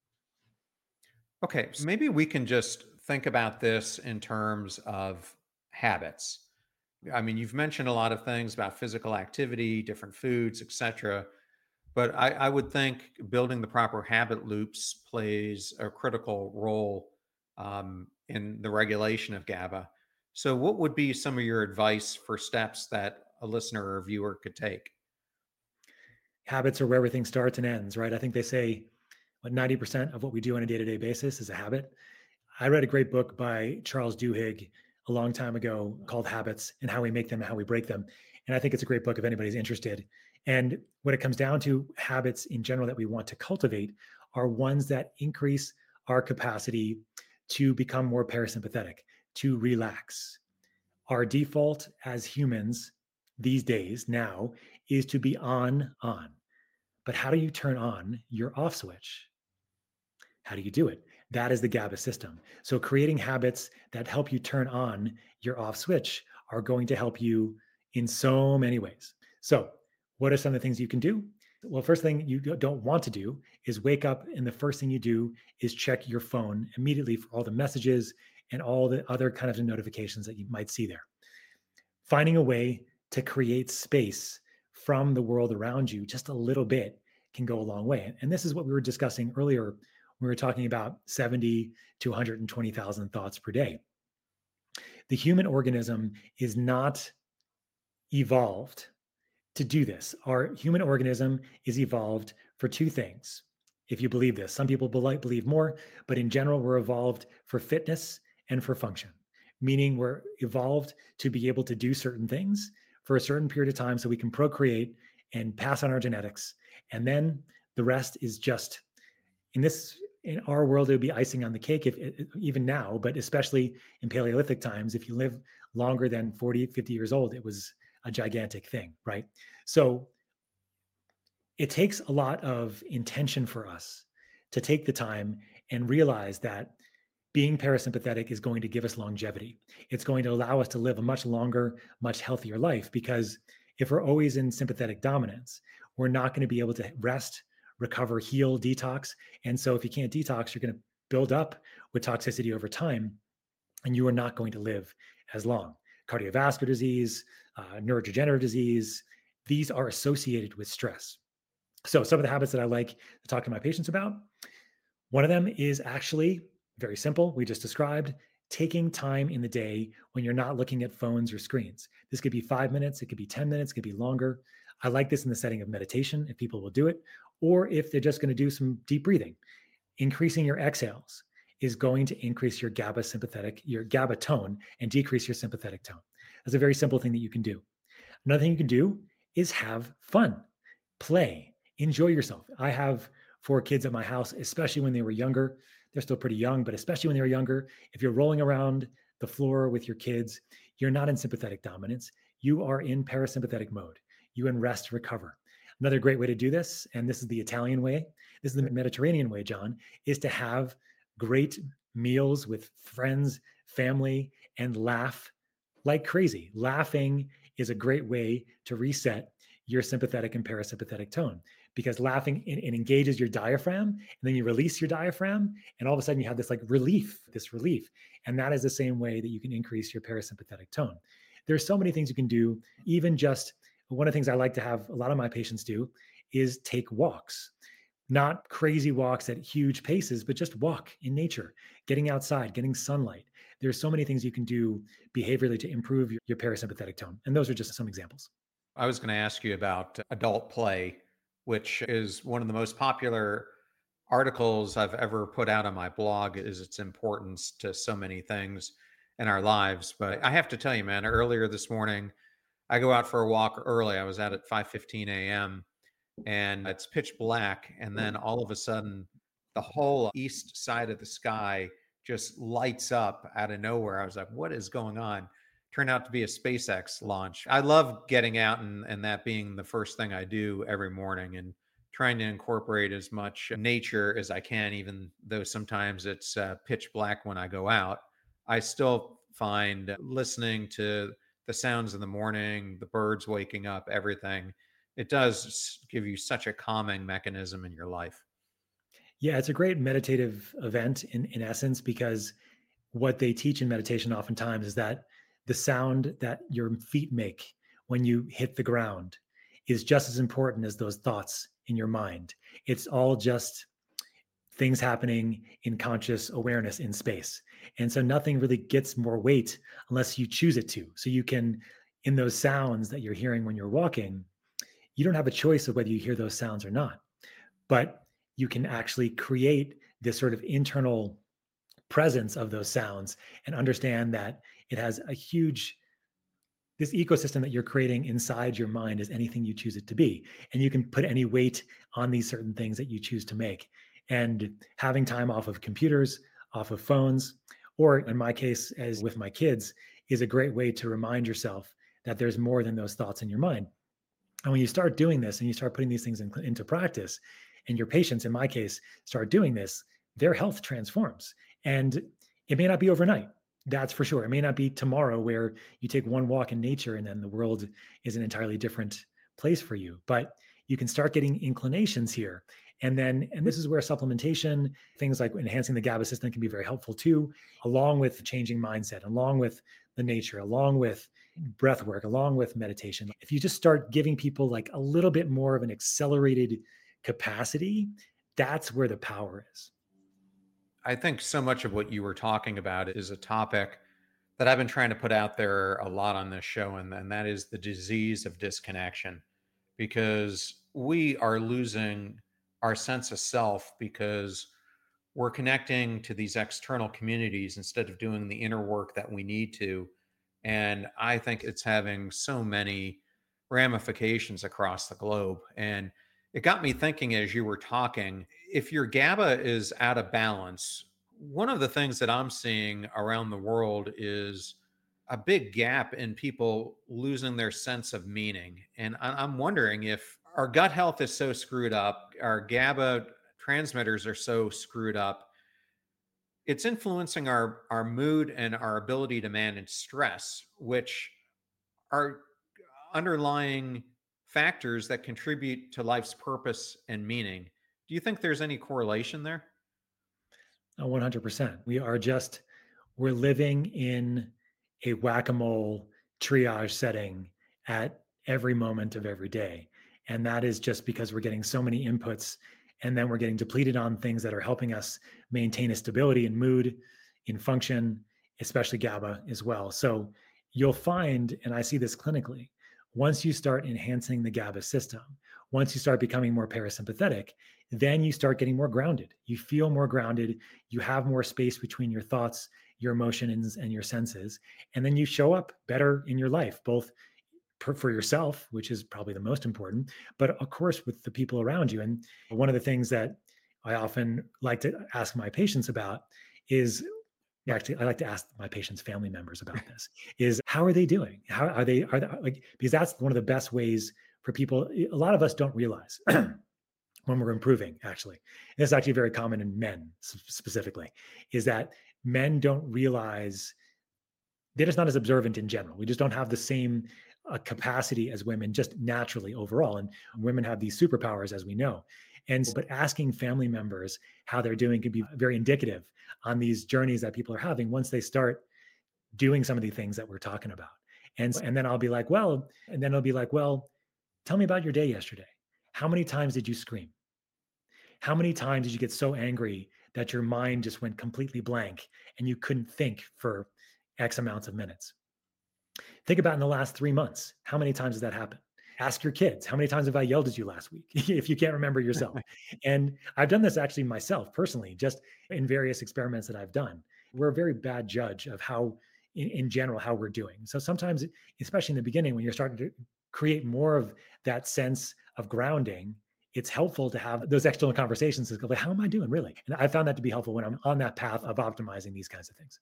Okay, so maybe we can just think about this in terms of habits. I mean, you've mentioned a lot of things about physical activity, different foods, et cetera. But I, I would think building the proper habit loops plays a critical role um, in the regulation of GABA. So what would be some of your advice for steps that a listener or viewer could take?
Habits are where everything starts and ends, right? I think they say what ninety percent of what we do on a day-to-day basis is a habit. I read a great book by Charles Duhigg a long time ago called Habits and How We Make Them and How We Break Them. And I think it's a great book if anybody's interested. And when it comes down to habits in general that we want to cultivate are ones that increase our capacity to become more parasympathetic, to relax. Our default as humans these days now is to be on, on. But how do you turn on your off switch? How do you do it? That is the GABA system. So creating habits that help you turn on your off switch are going to help you in so many ways. So what are some of the things you can do? Well, first thing you don't want to do is wake up and the first thing you do is check your phone immediately for all the messages and all the other kinds of notifications that you might see there. Finding a way to create space from the world around you just a little bit can go a long way. And this is what we were discussing earlier. We were talking about seventy to one hundred twenty thousand thoughts per day. The human organism is not evolved to do this. Our human organism is evolved for two things. If you believe this, some people believe more, but in general, we're evolved for fitness and for function, meaning we're evolved to be able to do certain things for a certain period of time so we can procreate and pass on our genetics. And then the rest is just, in this, in our world, it would be icing on the cake, if even now, but especially in Paleolithic times, if you live longer than forty, fifty years old, it was a gigantic thing, right? So it takes a lot of intention for us to take the time and realize that being parasympathetic is going to give us longevity. It's going to allow us to live a much longer, much healthier life, because if we're always in sympathetic dominance, we're not going to be able to rest, recover, heal, detox. And so if you can't detox, you're going to build up with toxicity over time, and you are not going to live as long. Cardiovascular disease, uh, neurodegenerative disease, these are associated with stress. So some of the habits that I like to talk to my patients about, one of them is actually very simple. We just described taking time in the day when you're not looking at phones or screens. This could be five minutes, it could be ten minutes, it could be longer. I like this in the setting of meditation, if people will do it, or if they're just going to do some deep breathing. Increasing your exhales is going to increase your GABA sympathetic, your GABA tone, and decrease your sympathetic tone. That's a very simple thing that you can do. Another thing you can do is have fun, play, enjoy yourself. I have four kids at my house, especially when they were younger. They're still pretty young, but especially when they were younger, if you're rolling around the floor with your kids, you're not in sympathetic dominance. You are in parasympathetic mode. You in rest, recover. Another great way to do this, and this is the Italian way, this is the Mediterranean way, John, is to have great meals with friends, family, and laugh like crazy. Laughing is a great way to reset your sympathetic and parasympathetic tone, because laughing it, it engages your diaphragm, and then you release your diaphragm, and all of a sudden you have this like relief, this relief. And that is the same way that you can increase your parasympathetic tone. There's so many things you can do. Even just one of the things I like to have a lot of my patients do is take walks. not crazy walks at huge paces, but just walk in nature, getting outside, getting sunlight. There's so many things you can do behaviorally to improve your, your parasympathetic tone. And those are just some examples.
I was going to ask you about adult play, which is one of the most popular articles I've ever put out on my blog, is its importance to so many things in our lives. But I have to tell you, man, earlier this morning, I go out for a walk early. I was out at five fifteen a.m. and it's pitch black. And then all of a sudden, the whole east side of the sky just lights up out of nowhere. I was like, what is going on? Turned out to be a SpaceX launch. I love getting out and, and that being the first thing I do every morning, and trying to incorporate as much nature as I can, even though sometimes it's uh, pitch black when I go out. I still find listening to the sounds in the morning, the birds waking up, everything, it does give you such a calming mechanism in your life.
Yeah, it's a great meditative event in, in essence, because what they teach in meditation oftentimes is that the sound that your feet make when you hit the ground is just as important as those thoughts in your mind. It's all just things happening in conscious awareness in space. And so nothing really gets more weight unless you choose it to. So you can, in those sounds that you're hearing when you're walking, you don't have a choice of whether you hear those sounds or not, but you can actually create this sort of internal presence of those sounds and understand that it has a huge, this ecosystem that you're creating inside your mind is anything you choose it to be. And you can put any weight on these certain things that you choose to make. And having time off of computers, off of phones, or in my case, as with my kids, is a great way to remind yourself that there's more than those thoughts in your mind. And when you start doing this and you start putting these things in, into practice, and your patients, in my case, start doing this, their health transforms. And it may not be overnight. That's for sure. It may not be tomorrow where you take one walk in nature and then the world is an entirely different place for you. But you can start getting inclinations here. And then, and this is where supplementation, things like enhancing the GABA system can be very helpful too, along with changing mindset, along with the nature, along with breath work, along with meditation. If you just start giving people like a little bit more of an accelerated capacity, that's where the power is.
I think so much of what you were talking about is a topic that I've been trying to put out there a lot on this show, and, and that is the disease of disconnection, because we are losing our sense of self because we're connecting to these external communities instead of doing the inner work that we need to. And I think it's having so many ramifications across the globe. And it got me thinking as you were talking, if your GABA is out of balance, one of the things that I'm seeing around the world is a big gap in people losing their sense of meaning. And I'm wondering if our gut health is so screwed up, our GABA transmitters are so screwed up, it's influencing our, our mood and our ability to manage stress, which are underlying factors that contribute to life's purpose and meaning. Do you think there's any correlation there?
Oh, one hundred percent. We are just, we're living in a whack-a-mole triage setting at every moment of every day. And that is just because we're getting so many inputs, and then we're getting depleted on things that are helping us maintain a stability in mood, in function, especially GABA as well. So you'll find, and I see this clinically, once you start enhancing the GABA system, once you start becoming more parasympathetic, then you start getting more grounded. You feel more grounded. You have more space between your thoughts, your emotions, and your senses. And then you show up better in your life, both per, for yourself, which is probably the most important, but of course with the people around you. And one of the things that I often like to ask my patients about is, actually, I like to ask my patients' family members about this, is how are they doing? How are they, are they like, because that's one of the best ways for people. A lot of us don't realize when we're improving, actually. And it's actually very common in men specifically, is that men don't realize, they're just not as observant in general. We just don't have the same uh, capacity as women just naturally overall. And women have these superpowers, as we know. And but asking family members how they're doing can be very indicative on these journeys that people are having once they start doing some of the things that we're talking about. And, and then I'll be like, well, and then it'll be like, well, tell me about your day yesterday. How many times did you scream? How many times did you get so angry that your mind just went completely blank and you couldn't think for X amounts of minutes? Think about in the last three months, how many times has that happened? Ask your kids, how many times have I yelled at you last week if you can't remember yourself? And I've done this actually myself personally, just in various experiments that I've done. We're a very bad judge of how, in, in general, how we're doing. So sometimes, especially in the beginning, when you're starting to create more of that sense of grounding, it's helpful to have those external conversations to go, like, how am I doing really? And I found that to be helpful when I'm on that path of optimizing these kinds of things.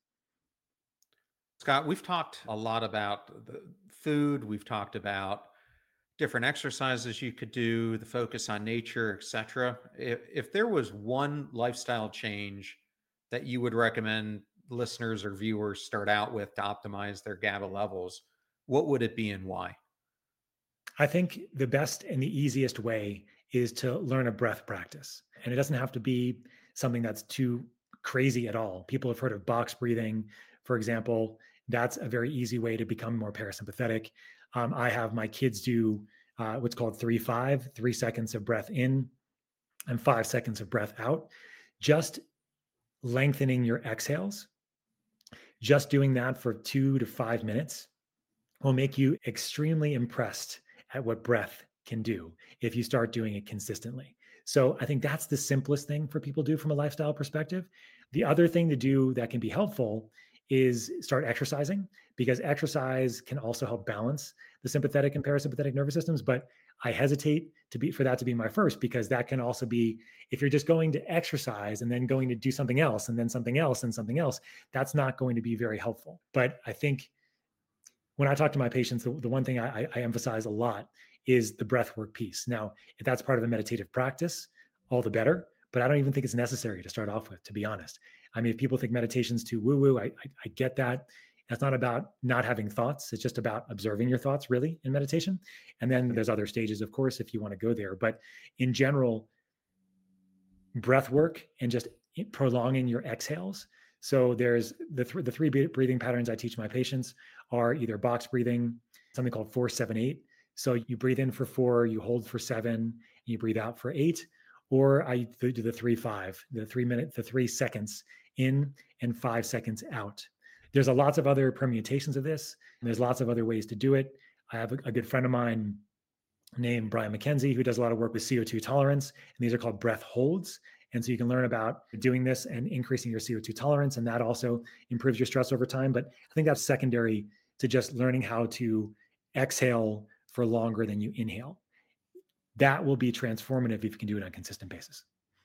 Scott, we've talked a lot about the food. We've talked about different exercises you could do, the focus on nature, et cetera. If, if there was one lifestyle change that you would recommend listeners or viewers start out with to optimize their GABA levels, what would it be and why?
I think the best and the easiest way is to learn a breath practice. And it doesn't have to be something that's too crazy at all. People have heard of box breathing, for example. That's a very easy way to become more parasympathetic. Um, I have my kids do uh, what's called three five, three seconds of breath in and five seconds of breath out. Just lengthening your exhales, just doing that for two to five minutes will make you extremely impressed at what breath can do if you start doing it consistently. So I think that's the simplest thing for people to do from a lifestyle perspective. The other thing to do that can be helpful is start exercising, because exercise can also help balance the sympathetic and parasympathetic nervous systems. But I hesitate to be for that to be my first, because that can also be, if you're just going to exercise and then going to do something else and then something else and something else, that's not going to be very helpful. But I think when I talk to my patients, the, the one thing I, I emphasize a lot is the breath work piece. Now, if that's part of a meditative practice, all the better. But I don't even think it's necessary to start off with, to be honest. I mean, if people think meditation's too woo-woo, I, I, I get that. It's not about not having thoughts. It's just about observing your thoughts, really, in meditation. And then there's other stages, of course, if you want to go there. But in general, breath work and just prolonging your exhales. So there's the, th- the three breathing patterns I teach my patients are either box breathing, something called four, seven, eight. So you breathe in for four, you hold for seven, and you breathe out for eight. Or I do the three, five, the three minute, the three seconds in and five seconds out. There's a lots of other permutations of this. And there's lots of other ways to do it. I have a, a good friend of mine named Brian McKenzie, who does a lot of work with C O two tolerance. And these are called breath holds. And so you can learn about doing this and increasing your C O two tolerance. And that also improves your stress over time. But I think that's secondary to just learning how to exhale for longer than you inhale. That will be transformative if you can do it on a consistent basis.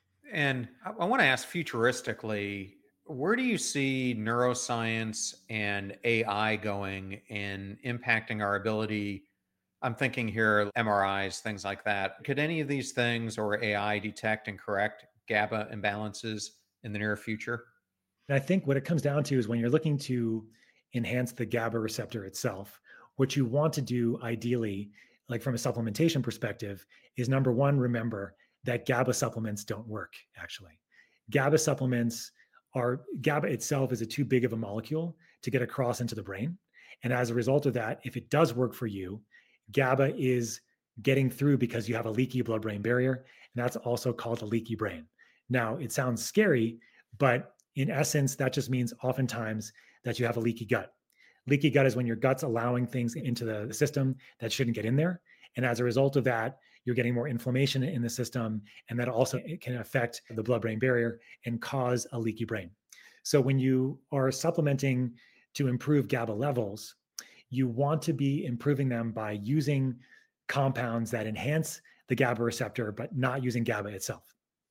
And I, I want to ask futuristically, where do you see neuroscience and A I going in impacting our ability? I'm thinking here, M R Is, things like that. Could any of these things or A I detect and correct GABA imbalances in the near future?
And I think what it comes down to is when you're looking to enhance the GABA receptor itself, what you want to do ideally, like from a supplementation perspective, is number one, remember that GABA supplements don't work, actually. GABA supplements are, GABA itself is a too big of a molecule to get across into the brain. And as a result of that, if it does work for you, GABA is getting through because you have a leaky blood-brain barrier, and that's also called a leaky brain. Now, it sounds scary, but in essence, that just means oftentimes that you have a leaky gut. Leaky gut is when your gut's allowing things into the system that shouldn't get in there. And as a result of that, you're getting more inflammation in the system. And that also can affect the blood-brain barrier and cause a leaky brain. So when you are supplementing to improve GABA levels, you want to be improving them by using compounds that enhance the GABA receptor, but not using GABA itself.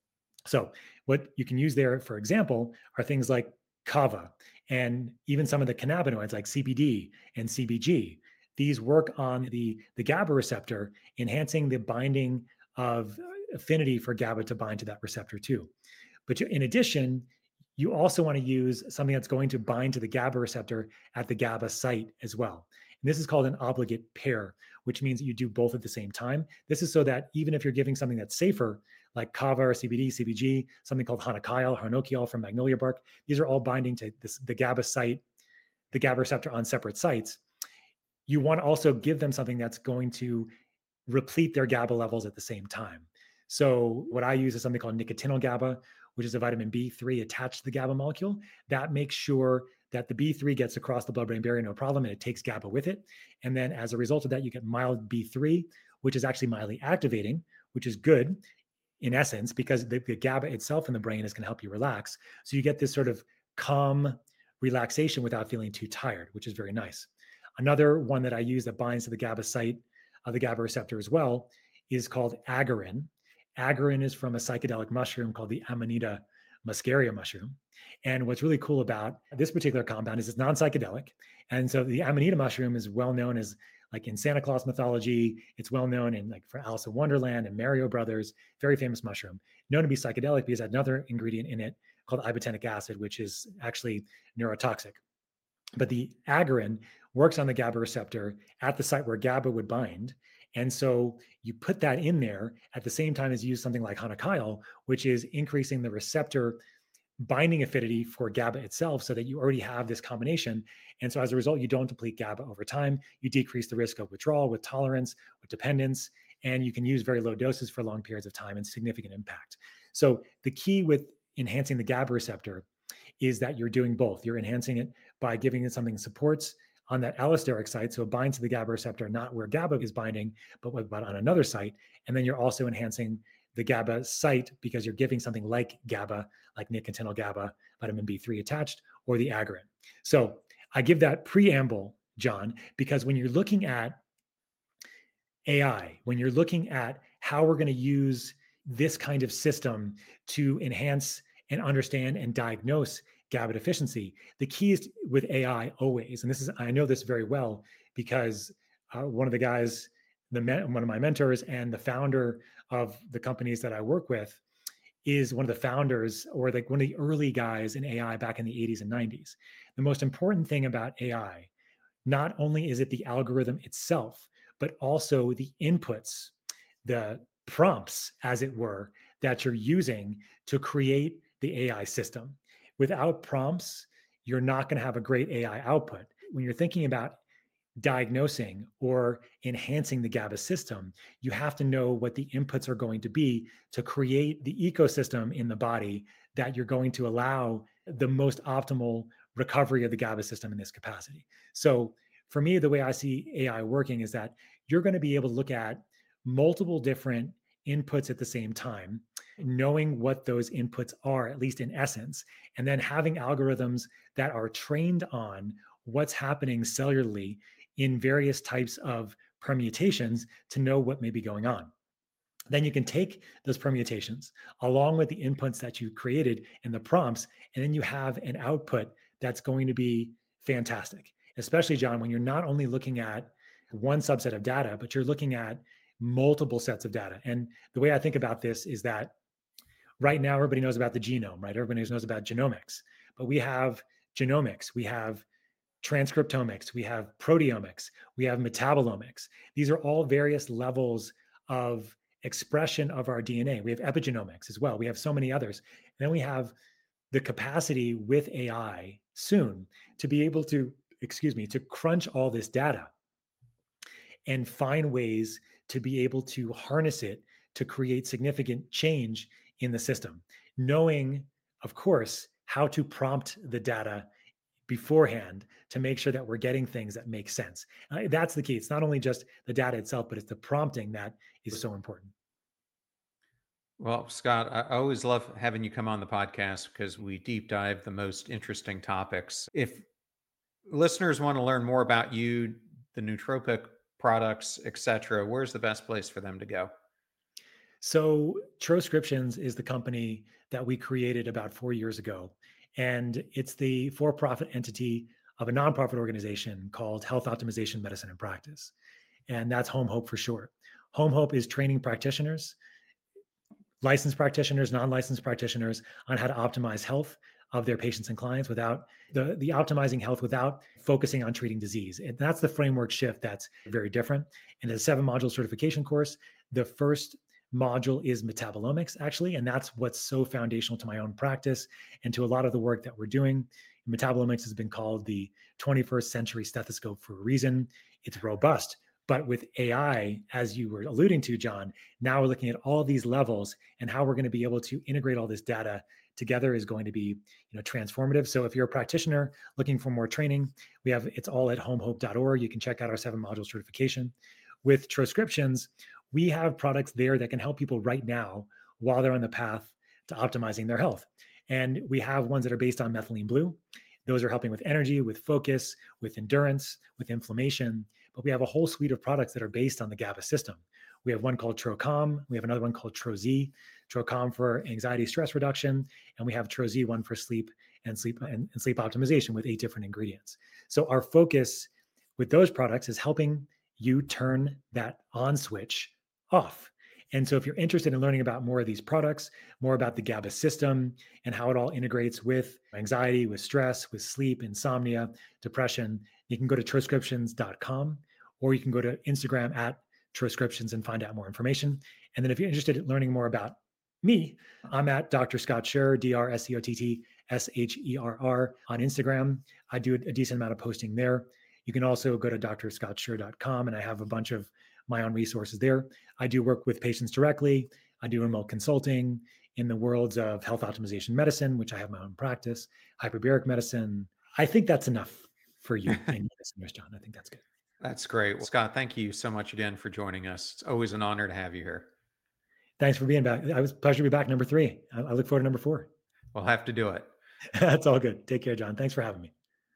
So what you can use there, for example, are things like kava and even some of the cannabinoids like C B D and C B G. These work on the, the GABA receptor, enhancing the binding of affinity for GABA to bind to that receptor too. But you, in addition, you also want to use something that's going to bind to the GABA receptor at the GABA site as well. And this is called an obligate pair, which means you do both at the same time. This is so that even if you're giving something that's safer, like kava or C B D, C B G, something called Hanakiol, Harnokiol from magnolia bark, these are all binding to this, the GABA site, the GABA receptor on separate sites. You want to also give them something that's going to replete their GABA levels at the same time. So what I use is something called nicotinamide GABA, which is a vitamin B three attached to the GABA molecule. That makes sure that the B three gets across the blood-brain barrier, no problem, and it takes GABA with it. And then as a result of that, you get mild B three, which is actually mildly activating, which is good in essence, because the, the GABA itself in the brain is going to help you relax. So you get this sort of calm relaxation without feeling too tired, which is very nice. Another one that I use that binds to the GABA site of the GABA receptor as well is called agarin. Agarin is from a psychedelic mushroom called the Amanita muscaria mushroom. And what's really cool about this particular compound is it's non-psychedelic. And so the Amanita mushroom is well known as, like in Santa Claus mythology, it's well known in, like, for Alice in Wonderland and Mario Brothers, very famous mushroom, known to be psychedelic because it had another ingredient in it called ibotenic acid, which is actually neurotoxic. But the agarin works on the GABA receptor at the site where GABA would bind. And so you put that in there at the same time as you use something like Hanakyle, which is increasing the receptor binding affinity for GABA itself, so that you already have this combination. And so as a result, you don't deplete GABA over time. You decrease the risk of withdrawal with tolerance, with dependence, and you can use very low doses for long periods of time and significant impact. So the key with enhancing the GABA receptor is that you're doing both. You're enhancing it by giving it something that supports on that allosteric site, so it binds to the GABA receptor, not where GABA is binding, but, but on another site. And then you're also enhancing the GABA site because you're giving something like GABA, like nicotinamide GABA, vitamin B three attached, or the agarin. So I give that preamble, John, because when you're looking at A I, when you're looking at how we're going to use this kind of system to enhance and understand and diagnose GABA deficiency, the key is with A I always, and this is, I know this very well because uh, one of the guys, the one of my mentors and the founder of the companies that I work with is one of the founders, or like one of the early guys in A I back in the eighties and nineties. The most important thing about A I, not only is it the algorithm itself, but also the inputs, the prompts, as it were, that you're using to create the A I system. Without prompts, you're not going to have a great A I output. When you're thinking about diagnosing or enhancing the GABA system, you have to know what the inputs are going to be to create the ecosystem in the body that you're going to allow the most optimal recovery of the GABA system in this capacity. So for me, the way I see A I working is that you're going to be able to look at multiple different inputs at the same time, knowing what those inputs are, at least in essence, and then having algorithms that are trained on what's happening cellularly in various types of permutations to know what may be going on. Then you can take those permutations along with the inputs that you created and the prompts, and then you have an output that's going to be fantastic. Especially, John, when you're not only looking at one subset of data, but you're looking at multiple sets of data. And the way I think about this is that right now, everybody knows about the genome, right? Everybody knows about genomics, but we have genomics, we have transcriptomics, we have proteomics, we have metabolomics. These are all various levels of expression of our D N A. We have epigenomics as well. We have so many others. And then we have the capacity with A I soon to be able to, excuse me, to crunch all this data and find ways to be able to harness it to create significant change in the system, knowing, of course, how to prompt the data beforehand to make sure that we're getting things that make sense. Uh, that's the key. It's not only just the data itself, but it's the prompting that is so important.
Well, Scott, I always love having you come on the podcast because we deep dive the most interesting topics. If listeners want to learn more about you, the nootropic products, et cetera, where's the best place for them to go?
So Troscriptions is the company that we created about four years ago. And it's the for-profit entity of a nonprofit organization called Health Optimization Medicine and Practice. And that's Home Hope for short. Home Hope is training practitioners, licensed practitioners, non-licensed practitioners on how to optimize health of their patients and clients without the, the optimizing health without focusing on treating disease. And that's the framework shift that's very different. And it's a seven module certification course. The first module is metabolomics, actually, and that's what's so foundational to my own practice and to a lot of the work that we're doing. Metabolomics has been called the twenty-first century stethoscope for a reason. It's robust, But with A I, as you were alluding to, John, now we're looking at all these levels, and how we're going to be able to integrate all this data together is going to be, you know, transformative. So if you're a practitioner looking for more training, we have, it's all at home hope dot org. You can check out our seven module certification. With Troscriptions, we have products there that can help people right now while they're on the path to optimizing their health. And we have ones that are based on methylene blue. Those are helping with energy, with focus, with endurance, with inflammation. But we have a whole suite of products that are based on the GABA system. We have one called TroCalm. We have another one called TroZ. TroCalm for anxiety, stress reduction, and we have TroZ, one for sleep and sleep and, and sleep optimization with eight different ingredients. So our focus with those products is helping you turn that on switch off. And so if you're interested in learning about more of these products, more about the GABA system and how it all integrates with anxiety, with stress, with sleep, insomnia, depression, you can go to troscriptions dot com, or you can go to Instagram at Troscriptions and find out more information. And then if you're interested in learning more about me, I'm at Doctor Scott Scherr, D R S C O T T S H E R R on Instagram. I do a decent amount of posting there. You can also go to d r scott scherr dot com, and I have a bunch of my own resources there. I do work with patients directly. I do remote consulting in the worlds of health optimization medicine, which I have my own practice, hyperbaric medicine. I think that's enough for you and your listeners, John. I think that's good.
That's great. Well, Scott, thank you so much again for joining us. It's always an honor to have you here.
Thanks for being back. It was a pleasure to be back. Number three. I, I look forward to number four.
We'll have to do it.
That's all good. Take care, John. Thanks for having me.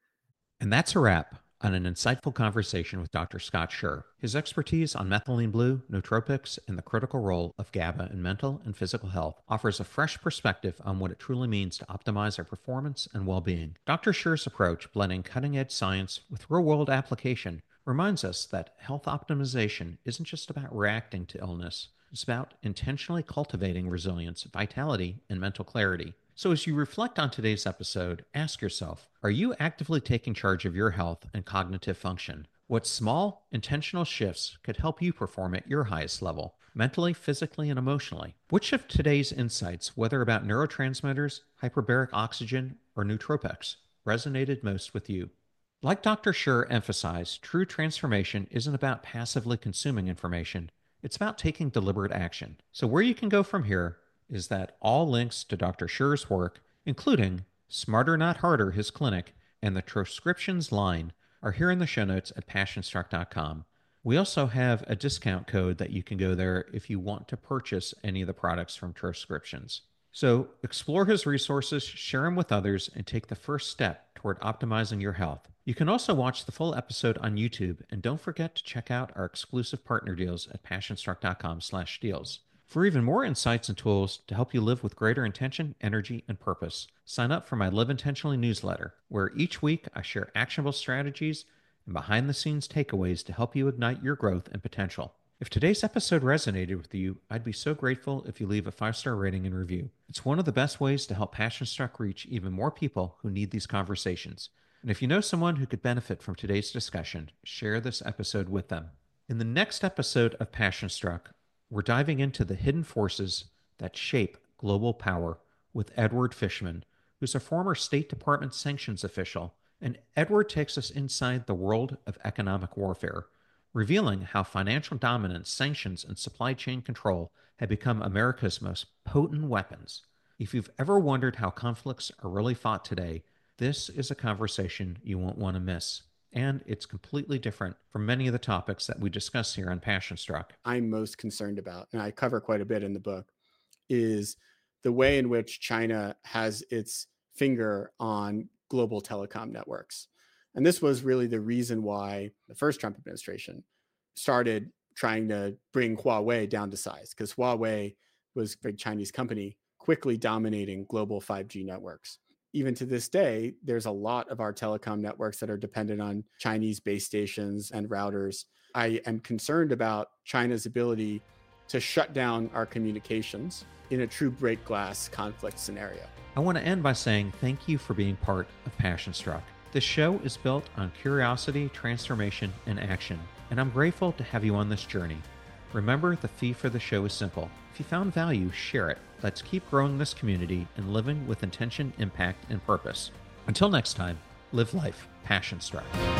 And that's a wrap on an insightful conversation with Doctor Scott Scherr. His expertise on methylene blue, nootropics, and the critical role of GABA in mental and physical health offers a fresh perspective on what it truly means to optimize our performance and well-being. Doctor Scherr's approach, blending cutting-edge science with real-world application, reminds us that health optimization isn't just about reacting to illness. It's about intentionally cultivating resilience, vitality, and mental clarity. So as you reflect on today's episode, ask yourself, are you actively taking charge of your health and cognitive function? What small, intentional shifts could help you perform at your highest level, mentally, physically, and emotionally? Which of today's insights, whether about neurotransmitters, hyperbaric oxygen, or nootropics, resonated most with you? Like Doctor Scherr emphasized, true transformation isn't about passively consuming information. It's about taking deliberate action. So where you can go from here is that all links to Doctor Scherr's work, including Smarter Not Harder, his clinic, and the Troscriptions line, are here in the show notes at passion struck dot com. We also have a discount code that you can go there if you want to purchase any of the products from Troscriptions. So explore his resources, share them with others, and take the first step toward optimizing your health. You can also watch the full episode on YouTube, and don't forget to check out our exclusive partner deals at passion struck dot com slash deals. For even more insights and tools to help you live with greater intention, energy, and purpose, sign up for my Live Intentionally newsletter, where each week I share actionable strategies and behind-the-scenes takeaways to help you ignite your growth and potential. If today's episode resonated with you, I'd be so grateful if you leave a five-star rating and review. It's one of the best ways to help Passion Struck reach even more people who need these conversations. And if you know someone who could benefit from today's discussion, share this episode with them. In the next episode of Passion Struck, we're diving into the hidden forces that shape global power with Edward Fishman, who's a former State Department sanctions official. And Edward takes us inside the world of economic warfare, revealing how financial dominance, sanctions, and supply chain control have become America's most potent weapons. If you've ever wondered how conflicts are really fought today, this is a conversation you won't want to miss. And it's completely different from many of the topics that we discuss here on Passion Struck.
I'm most concerned about, and I cover quite a bit in the book, is the way in which China has its finger on global telecom networks. And this was really the reason why the first Trump administration started trying to bring Huawei down to size, because Huawei was a big Chinese company quickly dominating global five G networks. Even to this day, there's a lot of our telecom networks that are dependent on Chinese base stations and routers. I am concerned about China's ability to shut down our communications in a true break glass conflict scenario.
I want to end by saying thank you for being part of Passion Struck. This show is built on curiosity, transformation, and action, and I'm grateful to have you on this journey. Remember, the fee for the show is simple. If you found value, share it. Let's keep growing this community and living with intention, impact, and purpose. Until next time, live life passion struck.